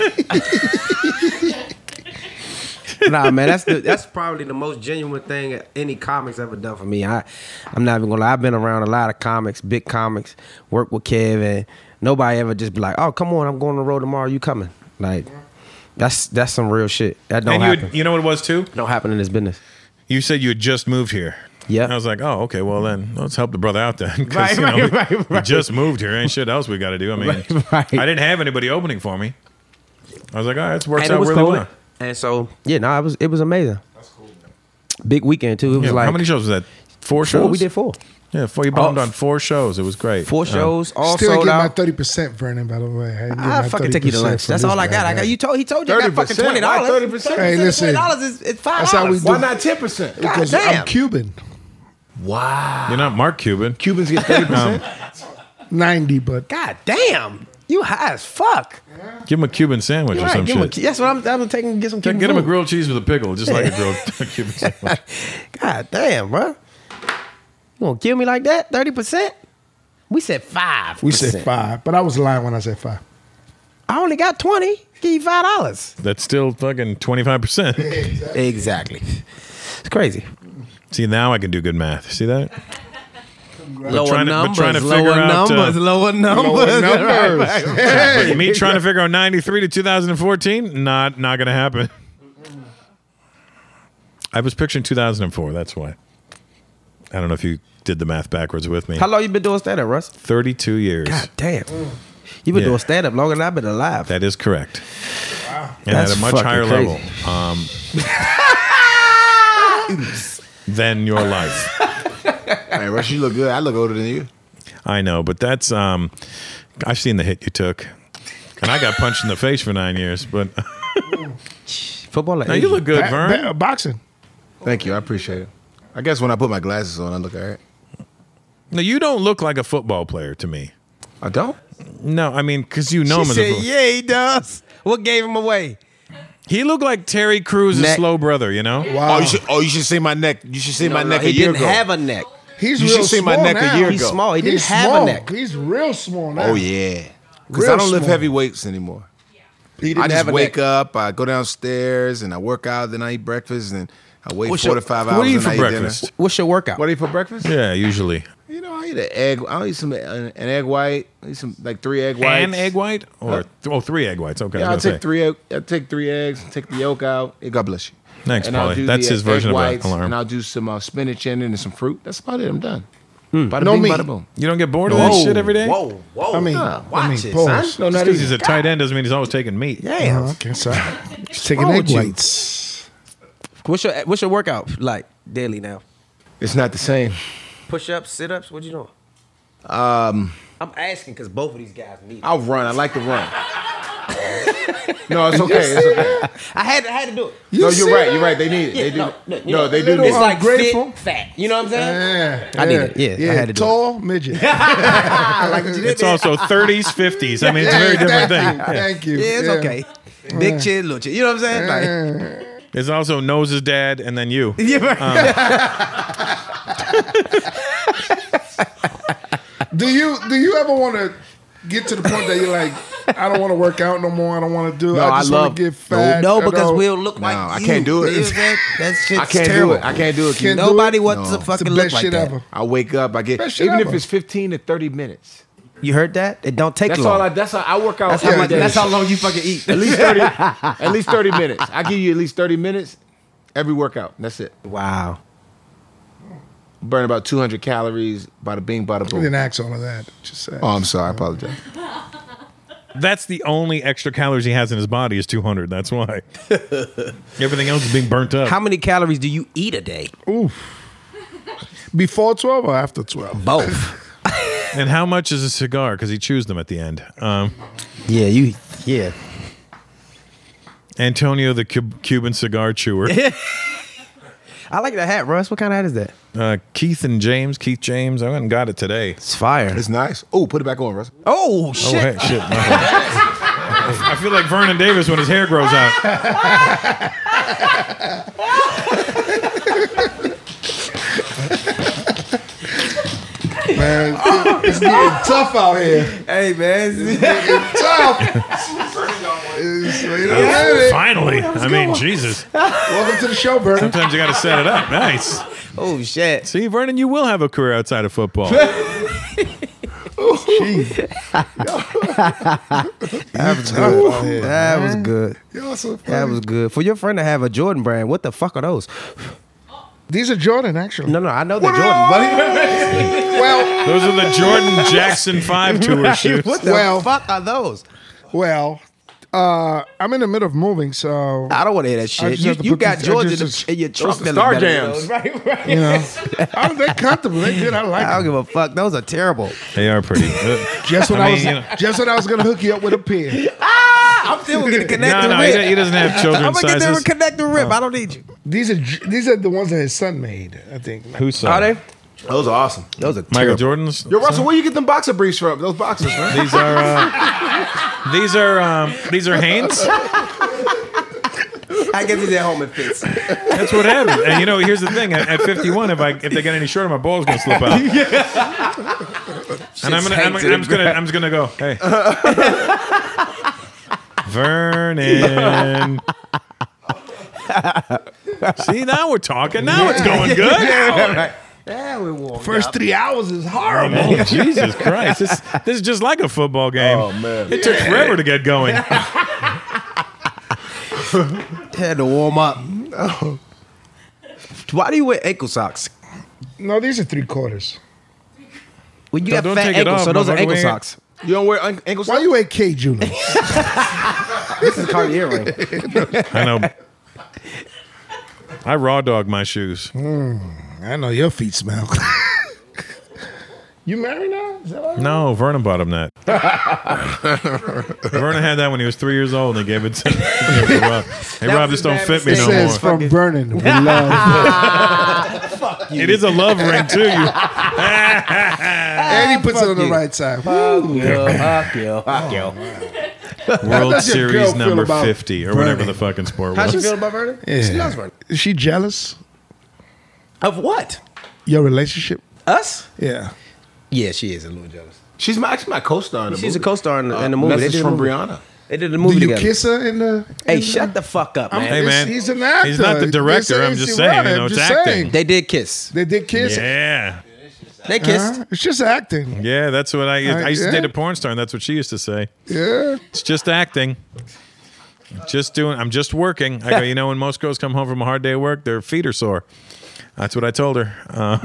Nah, man, that's the, that's probably the most genuine thing any comics ever done for me. I, I'm not even gonna lie. I've been around a lot of comics, big comics, worked with Kev, and nobody ever just be like, "Oh, come on, I'm going on the road tomorrow. You coming?" Like, that's that's some real shit. That don't and you, happen. had- you know what it was too? don't happen in this business. You said you had just moved here. Yeah. I was like, oh, okay, well then, let's help the brother out then. 'Cause, Right, you know, right, we- right, we right. just moved here. Ain't shit else we got to do. I mean, Right, right. I didn't have anybody opening for me. I was like, all right, it's worked And it out was really cool. well. And so, yeah, no, it was it was amazing. That's cool. Big weekend too. It was Yeah, like how many shows was that? Four shows? four. We did four. Yeah, four. You bombed Oh, on four shows. It was great. Four Um, shows, all Still ain't sold get my out. thirty percent, Vernon. By the way, I didn't get I my fucking take you to thirty percent lunch. from That's this all I got. guy, I got man. you told he told you I got fucking thirty percent. twenty dollars. Why thirty percent? Hey, listen. Twenty dollars is it's five That's how we dollars. do- Why not ten percent? Because damn. I'm Cuban, Wow. You're not Mark Cuban. Cubans get thirty percent? ninety, but God damn, you high as fuck. Give him a Cuban sandwich or Right, some give him a, shit. that's what I'm. I'm taking get some. Get, Cuban get him a food. grilled cheese with a pickle, just like a grilled Cuban sandwich. God damn, bro. You gonna kill me like that? Thirty percent? We said five. we said five. But I was lying when I said five. I only got twenty. Give you five dollars. That's still fucking twenty-five percent. Exactly. It's crazy. See, now I can do good math. See that? Lower trying to- but numbers. trying to lower figure out, uh, numbers. lower numbers. Lower numbers. Right, right. But me trying to figure out ninety-three to two thousand fourteen, not not gonna happen. I was picturing two thousand four. That's why. I don't know if you did the math backwards with me. How long you been doing stand up, Russ? thirty-two years. God damn. You been Yeah. doing stand up longer than I've been alive. That is correct. And That's at a much fucking higher crazy. level um, than your life. Hey, Rush, you look good. I look older than you. I know, but that's um, I've seen the hit you took, and I got punched in the face for nine years. But Football. now you look good, Ba- Vern. ba- boxing. Thank you. I appreciate it. I guess when I put my glasses on, I look all right. No, you don't look like a football player to me. I don't? No, I mean, because you know She him as a said, football. yeah, he does. What gave him away? He looked like Terry Cruz's Neck. slow brother, you know? Wow. Oh, you should. Oh, you should see my neck. You should see my No, neck no, a he year didn't ago. have a neck. He's You real should see my small neck a now. year He's ago. small. He didn't He's have small. a neck. He's real small now. Oh yeah. Because Real I don't lift small. heavy weights anymore. He didn't I just have a wake neck. up, I go downstairs, and I work out. Then I eat breakfast, and I wait What's four your- to five what hours. do you eat and for I eat breakfast? dinner. What's your workout? What do you eat for breakfast? Yeah, usually. You know, I eat an egg. I eat some an egg white. I eat some like three egg whites. An egg white? Or, oh, three egg whites. Okay. Yeah, I I was gonna take say. three. egg- I take three eggs. Take the yolk out. Hey, God bless you. Thanks, And I'll Paulie. do That's the his egg version of an whites, alarm. And I'll do some uh, spinach in it and some fruit. That's about it. I'm done. Bada No bing, meat. bada boom. You don't get bored of that shit every day? Whoa, whoa. I mean, Watch I mean, it, pause. son. No, Just not because even. he's a tight end doesn't mean he's always taking meat. Damn. Oh, okay, sorry. He's taking wrong egg with you? whites. What's your What's your workout like daily now? It's not the same. Push ups, sit ups. What you doing? Um, I'm asking because both of these guys need. it. I'll run. I like to run. No, it's okay. It's okay. I had I had to do it. You No, see you're right. that? You're right. They need it. They do. no, No, no, you know, they do. little Need It's it. like Ungrateful. fit, fat. You know what I'm saying? Yeah, I need yeah. it. Yeah, yeah. I had to do Tall midget. I like what you did It's there. also thirties, fifties. I mean, it's a very different Thank thing. you. Thank you. Yeah, it's okay. Big chin, little chin. You know what I'm saying? Like, There's also Nose's dad and then you. yeah, right. Do you do you ever want to get to the point that you're like, I don't want to work out no more. I don't want to do it. No, I I just love- want to get fat. no, I because don't- we'll look like No, I you. can't do it. You know what I'm saying? That shit's I can't terrible. do it. I can't do it. Can't do Nobody it? wants No. to fucking It's the look best like shit that. ever. I wake up. I get Best shit even if ever. it's fifteen to thirty minutes. You heard that? It don't take That's long. all. I. That's how I work out. that's, how every much, day. that's how long you fucking eat. At least thirty. At least thirty minutes. I give you at least thirty minutes every workout. That's it. Wow. Burn about two hundred calories. Bada bing, bada I boom. didn't ask all of that. Just say. Oh, I'm sorry. I apologize. That's the only extra calories he has in his body is two hundred. That's why. Everything else is being burnt up. How many calories do you eat a day? Before twelve or after twelve? Both. And how much is a cigar? Because he chews them at the end. Um, yeah, you. Yeah. Antonio, the Cub- Cuban cigar chewer. I like the hat, Russ. What kind of hat is that? Uh, Keith and James. Keith James. I went and got it today. It's fire. It's nice. Oh, put it back on, Russ. Oh Oh, shit! hey, shit. I feel like Vernon Davis when his hair grows out. Man, it's getting tough out here. Hey man, Tough. It's- wait a minute. Finally. I mean, Jesus. Welcome to the show, Vernon. Sometimes you got to set it up. Nice. oh shit! See, Vernon, you will have a career outside of football. That was good. That was good. Y'all so funny. That was good. For your friend to have a Jordan brand, what the fuck are those? These are Jordan, actually. No, no, I know they're Jordan. Well, Those are the Jordan Jackson five tour shoes. What the Well- fuck are those? well, uh, I'm in the middle of moving, so I don't want to hear that I shit. just You, have to you put got these- I Jordans in, just- the- in your trunk. the that Star look better than Jams. those. Right, right. you know, oh, they're comfortable. They're good. I like I don't them. give a fuck. Those are terrible. They are pretty good. Just when I I, mean, was, you know- just when I was gonna hook you up with a pen. I'm still gonna connect No, the no, rip. he, he doesn't have I'm children's gonna get there sizes. and connect the rip. I don't need you. These are these are the ones that his son made. I think. Who saw Are they? Those are awesome. Those are Michael terrible. Jordan's? Yo, Russell, where you get them boxer briefs from? Those boxers, man. These are uh, these are um, these are Hanes. I guess he's at home and fits. That's what happens. And you know, here's the thing: at, at fifty-one, if I if they get any shorter, my ball's gonna slip out. And I'm gonna, I'm, I'm just gonna, I'm just gonna go. Hey, Vernon. See, now we're talking. Now it's going good. Yeah, we won. First three hours is horrible. Oh, Jesus Christ! This this is just like a football game. Oh, man. It took forever to get going. Had to warm up. Why do you wear ankle socks? No, these are three quarters. Well, you No, got don't fat take it ankles, off, so those are motherfucker. ankle We ain't- socks. You don't wear an- ankle Why socks? you ain't K Junior? This is Cartier ring. I know. I raw dog my shoes. I know your feet smell. You married now? Is that right? No, Vernon bought him that. Vernon had that when he was three years old, and he gave it to, he gave it to Rob. Hey, That Rob, was this a don't bad fit me It no says more. from Vernon with love. It is a love ring too. You. And he puts it on the you. right side. Fuck you. Fuck you. Fuck you. World does your girl Series feel number about fifty or whatever Vernon? the fucking sport How she was. feel about Vernon? Yeah. She loves Vernon. Is she jealous? Of what? Your relationship? Us? Yeah. Yeah, she is a little jealous. She's my, actually my co-star in the She's movie. a co-star in the, in the Uh, movie. They Message did a from movie. Brianna. They did the Do movie you together. kiss her in the? Hey, in shut the, the fuck up, I'm- man. Hey, it's- man. He's an actor. He's not the director. This I'm is- just you're saying, right, you know, I'm it's just acting. saying. They did kiss. They did kiss. Yeah, They kissed. Huh? It's just acting. yeah. That's what I. I used to yeah. date a porn star, and that's what she used to say. Yeah. It's just acting. Just doing. I'm just working. I go. You know, when most girls come home from a hard day of work, their feet are sore. That's what I told her. Uh,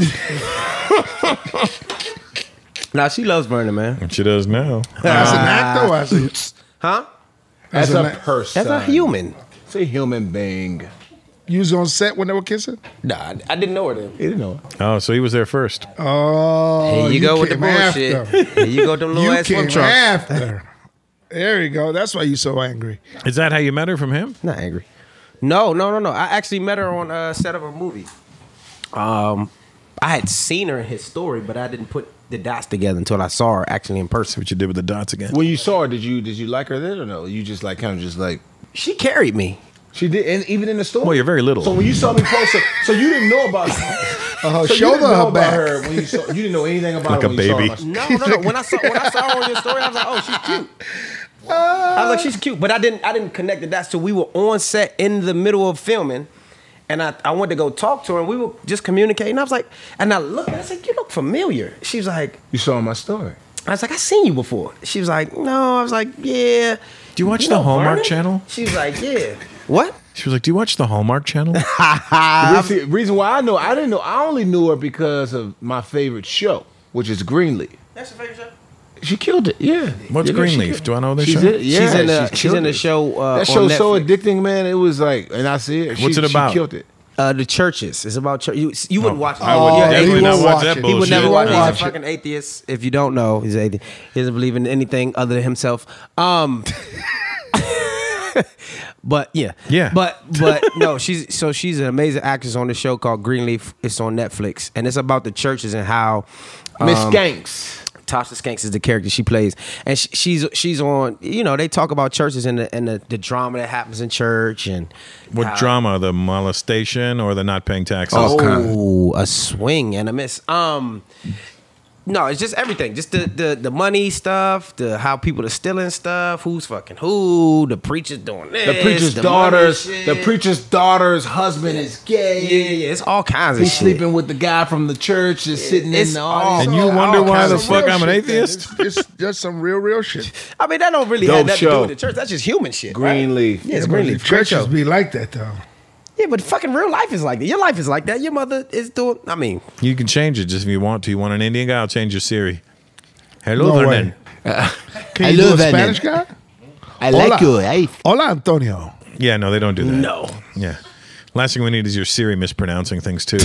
Nah, she loves Vernon, man. and she does now. As an actor, or as a, Huh? As As a a- person. As a human. It's a human being. you was on set when they were kissing? Nah, I, I didn't know her then. You didn't know. Oh, so he was there first. Oh, Here you, go with the came bullshit. after. Here you go with them little You ass swim came trunks. after. There you go. That's why you're so angry. Is that how you met her from him? Not angry. No, no, no, no. I actually met her on a set of a movie. Um, I had seen her in his story, but I didn't put the dots together until I saw her actually in person. What you did with the dots again? When you saw her, did you did you like her then or no? You just like kind of just like She carried me. she did, and even in the store. Well, you're very little. So when you saw me post her, so you didn't know about Uh, so you shoulder didn't know her about back. her when you saw. You didn't know anything about Like her a when baby. You saw her. No, no, no. When I saw when I saw her on your story, I was like, oh, she's cute. I was like, she's cute, but I didn't I didn't connect the dots till we were on set in the middle of filming, and I, I went to go talk to her, and we were just communicating. I was like, and I looked, and I said, you look familiar. She was like, You saw my story. I was like, I seen you before. She was like, no. I was like, yeah. Do you watch You the know Hallmark Vernon? Channel? She was like, yeah. What? She was like, "Do you watch the Hallmark Channel?" The reason, reason why I know, I didn't know. I only knew her because of my favorite show, which is Greenleaf. That's your favorite show? She killed it. Yeah. What's You know, she Greenleaf? killed- Do I know this She's show? in, yeah, she's in the she's she's killed in the it. show. Uh, That on show's so Netflix. addicting, man. It was like, and I see it. She, What's it she about? killed it. Uh, the churches. It's about church. You, you wouldn't watch it. I would Oh, You're definitely atheist. not won't watch watch that it. bullshit. He would never She watch won't it. He's a watch it. fucking atheist. If you don't know, he's an atheist. He doesn't believe in anything other than himself. Um, but yeah, Yeah. But but no, she's so she's an amazing actress on the show called Greenleaf. It's on Netflix, and it's about the churches and how Miss um, Skanks. Tasha Skanks is the character she plays, and she, she's she's on. You know, they talk about churches and the and the, the drama that happens in church and What how- drama? The molestation or the not paying taxes? Oh, a swing and a miss. Um, no, it's just everything. Just the the the money stuff, the how people are stealing stuff, who's fucking who, the preachers doing this, The preacher's the daughter's money the shit. preacher's daughter's husband is gay. Yeah, yeah, yeah. It's all kinds of He's shit. sleeping with the guy from the church that's sitting It's in the all- audience. And you all wonder why kinds the of fuck Real I'm an shit, man. atheist? It's, it's just some real, real shit. I mean, that don't really Dope have nothing to do show. with the church. That's just human shit. right? Greenleaf. Yeah, it's But Greenleaf. the Great churches show. be like that, though. Yeah, but fucking real life is like that. Your life is like that. Your mother is doing. I mean, You can change it just if you want to. You want an Indian guy? I'll change your Siri. Hello, No Vernon. way. Can you do a Spanish guy? I Hola. like you. I, Hola, Antonio. Yeah, no, they don't do that. no. Yeah. Last thing we need is your Siri mispronouncing things too.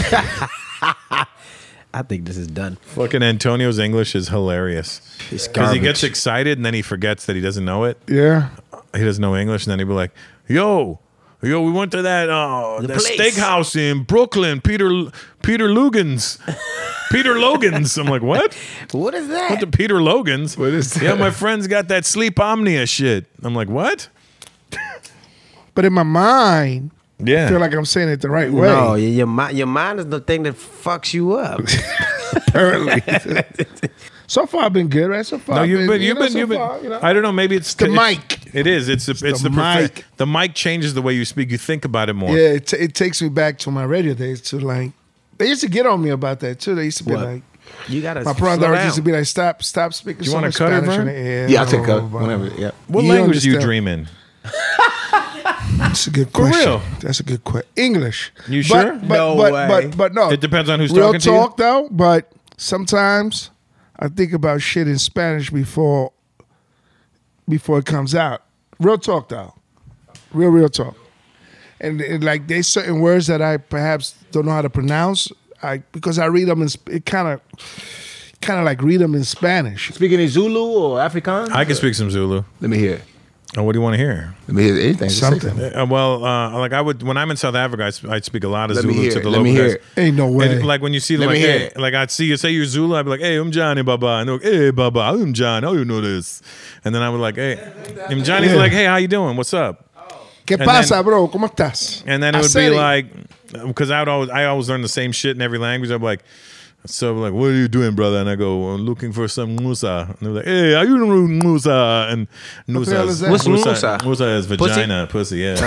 I think this is done. Fucking Antonio's English is hilarious. It's Because he garbage. gets excited and then he forgets that he doesn't know it. Yeah. He doesn't know English, and then he'd be like, "Yo, yo, we went to that uh, The that place. steakhouse in Brooklyn, Peter Peter Logan's, Peter Logan's." I'm like, "What? What is that? Went to Peter Logan's? What is Yeah, that? my friend's got that sleep omnia shit." I'm like, "What?" But in my mind, Yeah. I feel like I'm saying it the right way. No, your, your mind, your mind is the thing that fucks you up. Apparently. So far, I've been good, right? So far, No, I've you've been, you you've know, been, so you've been. far, you know. I don't know. Maybe it's the it's- mic. It is. It's the, it's the, the profe- mic. The mic changes the way you speak. You think about it more. Yeah, it, t- it takes me back to my radio days. To like, they used to get on me about that too. They used to be What? like, You gotta. my slow brother down. used to be like, stop, stop speaking. You so wanna much cut her, Spanish Vern? in the air. yeah, I'll take blah, a blah, blah, whenever. blah. Yeah. What You language do you understand. dream in? That's a good For question. real? That's a good question. English. You But- sure? But, No but, way. But, but no. It depends on who's Real talking to you? talk though. But sometimes I think about shit in Spanish before before it comes out. Real talk though. Real, real talk. And, and like there's certain words that I perhaps don't know how to pronounce. I because I read them in Sp- it kind of kind of like read them in Spanish. Speaking in Zulu or Afrikaans? I can speak some Zulu. Let me hear. Oh, what do you want to hear? Let me hear anything. Just say Something. Uh, well, uh, like I would when I'm in South Africa, I, sp- I speak a lot of Let me Zulu hear to it. the Let local me hear guys. it. Ain't no way. And, like when you see them, Let like, me hear hey, it. like I'd see you say you're Zulu, I'd be like, hey, I'm Johnny Baba, and they're like, hey Baba, I'm John. How you know this? And then I would like, hey, and Johnny's Yeah. like, hey, how you doing? What's up? ¿Qué And pasa, then- bro? ¿Cómo estás? And then it I would said be like, because I would always, I always learn the same shit in every language. I'd be like, so like, what are you doing, brother? And I go, I'm looking for some musa. And they're like, hey, are you doing musa? And the musa hell is is that? What's musa? musa? Musa is vagina, pussy, yeah.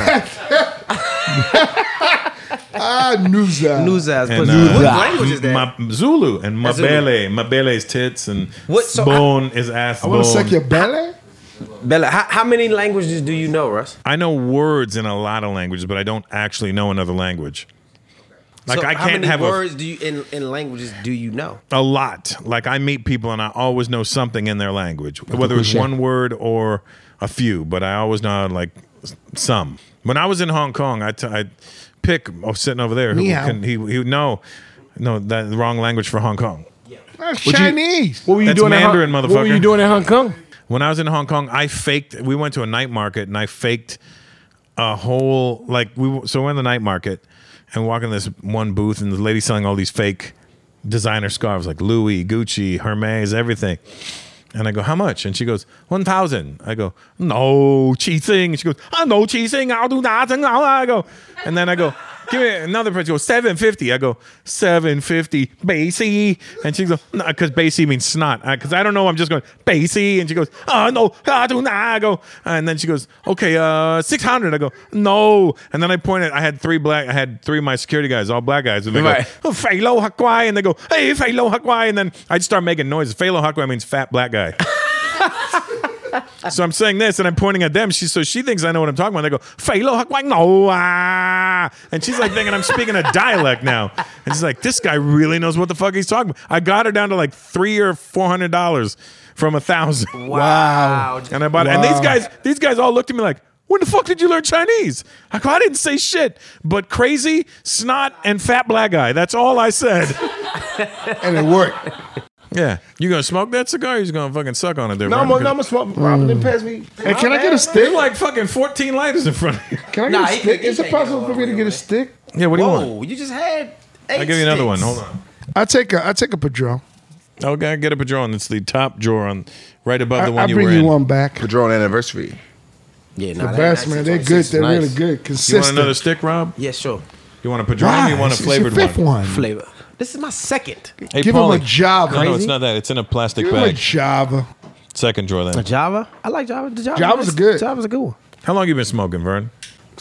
Ah, Nusa. Nuzas. And, What uh, language is that? Ma- Zulu and That's Zulu. mabele, mabele is tits and What- so bone is ass I want to bone. suck your belly. Bella, how, how many languages do you know, Russ? I know words in a lot of languages, but I don't actually know another language. Like So I how can't many have a, words do you in, in languages do you know? a lot. Like I meet people and I always know something in their language, whether it's cliche. one word or a few. But I always know like s- some. When I was in Hong Kong, I t- I pick oh, sitting over there who Ni hao. can he he no no that the wrong language for Hong Kong. That's you- Chinese. What were you That's doing Mandarin, in Hong, What were motherfucker. you doing in Hong Kong? When I was in Hong Kong, I faked. We went to a night market and I faked a whole like we. So we're in the night market and we walk in this one booth and the lady selling all these fake designer scarves like Louis, Gucci, Hermes, everything. And I go, how much? And she goes, one thousand. I go, no cheating. She goes, I no cheating. I'll do nothing. I go, and then I go, give me another price. She goes, seven fifty. I go, seven fifty, Basie. And she goes, no, because Basie means snot. Because I, I don't know. I'm just going, Basie. And she goes, oh, no, I do not. I go, and then she goes, okay, uh, six hundred. I go, no. And then I pointed, I had three black, I had three of my security guys, all black guys. And they Right. go, oh, Felo Hakwai. And they go, hey, Felo Hakwai. And then I'd start making noises. Felo Hakwai means fat black guy. So I'm saying this and I'm pointing at them. She so she thinks I know what I'm talking about. They go, Felo Hakwai, no. Ah. And she's like thinking I'm speaking a dialect now. And she's like, this guy really knows what the fuck he's talking about. I got her down to like three or four hundred dollars from a thousand. Wow. And I bought it. And these guys, these guys all looked at me like, when the fuck did you learn Chinese? I go, I didn't say shit, but crazy, snot, and fat black guy. That's all I said. And it worked. Yeah. You gonna smoke that cigar? Or you just gonna fucking suck on it there? No, I'm Vernon? gonna smoke. Robin didn't pass me. Hey, can I get a There's stick? like fucking fourteen lighters in front of you. Can I Nah, get a he stick? can't- he Is it can't get possible one for me to over get a here. stick? Yeah, what do you want? Whoa, you just had eight I'll give you another one. sticks. Hold on. I take a I take a Padron. Okay, get a Padron. It's the top drawer on right above I, the one I you bring were you in. one back. Padron anniversary. Yeah, The nah, that- best, that man. They're six good. twenty-six They're nice. really good. You want Consistent. another stick, Rob? Yeah, sure. You want a Padron? Why? Or you want a It's your flavored fifth one? one. Flavor. This is my second. Hey, Give him Paulie. a Java. No, no, it's Crazy? not that. It's in a plastic Give him a bag. Java. Second drawer A then. Java? I like Java. The Java Java's is- good. Java's a good one. How long you been smoking, Vern?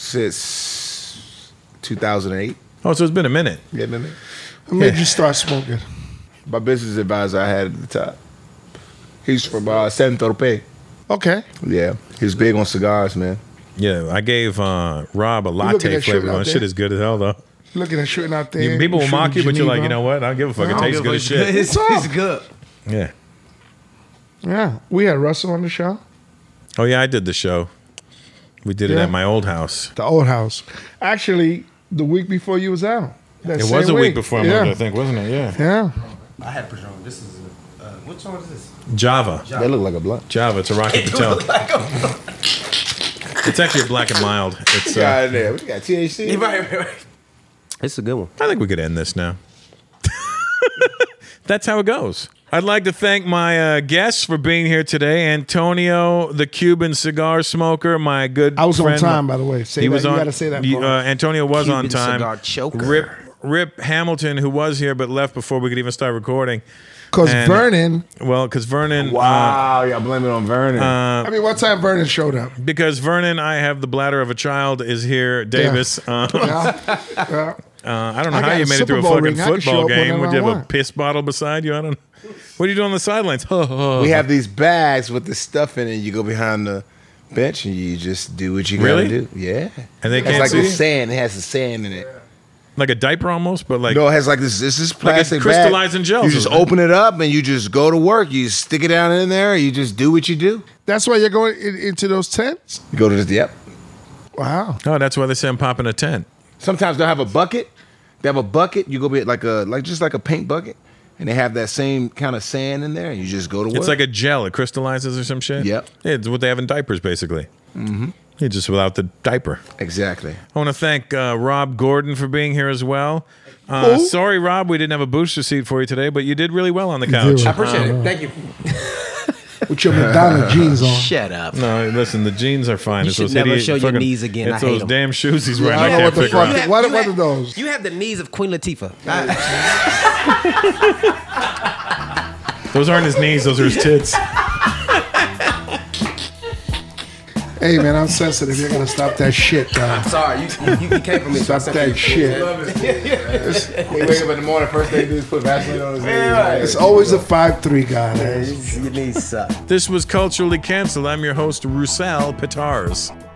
Since two thousand eight. Oh, so it's been a minute. Yeah, man. I made Yeah. you start smoking. My business advisor I had at the top. He's from uh, Saint Tropez. Okay. Yeah, he's big on cigars, man. Yeah, I gave uh, Rob a look at latte that shit flavored out one. there. Shit is good as hell, though. Looking at shooting out there. You, people will shooting mock you, but you're like, Geneva. you know what? I don't give a fuck. It I don't tastes give good a as shit. It's, it's good. Yeah. Yeah. We had Russell on the show. Oh, yeah, I did the show. We did it Yeah. at my old house. The old house. Actually, the week before you was out. That It same was a week before I yeah. moved, I think, wasn't it? Yeah. Yeah. I had Padron. This is a, uh, which one is this? Java. They look like a blunt. Java. It's a Rocky Patel. It's actually a black and mild. It's. Uh, Got in there. What you got? T H C. Right, right, right. It's a good one. I think we could end this now. That's how it goes. I'd like to thank my uh, guests for being here today. Antonio, the Cuban cigar smoker, my good I was on friend. time, by the way. Say he that. was You on. gotta say that you- part. uh, Antonio was Cuban on time. cigar choker. Rip, Rip Hamilton, who was here but left before we could even start recording. Because And- Vernon, Well, because Vernon. Wow, y'all blame it on Vernon. I mean, what time Vernon showed up? Uh, because Vernon, I have the bladder of a child, is here. Davis. Uh, Yeah. Yeah. Uh, I don't know I how got you a made it through a Super Bowl fucking ring. I can show football up game. whenever Would you I have a want. piss bottle beside you? I don't know. What are you doing on the sidelines? Uh-huh. we have these bags with the stuff in it. You go behind the bench and you just do what you Really? gotta do. Yeah. And they It's can't like see this it? sand. It has the sand in it. Like a diaper almost, but like No, it has like this. This is plastic crystallizing bag. gels, You just isn't it? open it up and you just go to work. You stick it down in there. You just do what you do. That's why you're going in, into those tents? You go to the yep. Wow. oh, that's why they say I'm popping a tent. Sometimes they'll have a bucket. They have a bucket. You go be like a like just like a paint bucket, and they have that same kind of sand in there. And you just go to work. It's like a gel. It crystallizes or some shit. Yep. Yeah, it's what they have in diapers, basically. Mm-hmm. Yeah, just without the diaper. exactly. I want to thank uh, Rob Gordon for being here as well. Uh, Who? sorry, Rob, we didn't have a booster seat for you today, but you did really well on the couch. did. I appreciate it. Thank you. With your Madonna jeans on. Shut up. No, listen, the jeans are fine. You it's should those never idiot show your fucking- knees again. It's I hate those 'em. damn shoes he's wearing. I I don't know can't what the figure fuck- out. have- What- you what have- are those? You have the knees of Queen Latifah. Those aren't his knees. Those are his tits. Hey, man, I'm sensitive. You're going to stop that shit, dog. Sorry, you, you, you came from me. so I Stop said that you. shit. He wake up in the morning. First thing he do is put Vaseline on his head. It's always a five three guy, man. Your knees suck. This was Culturally Cancelled. I'm your host, Roussel Petars.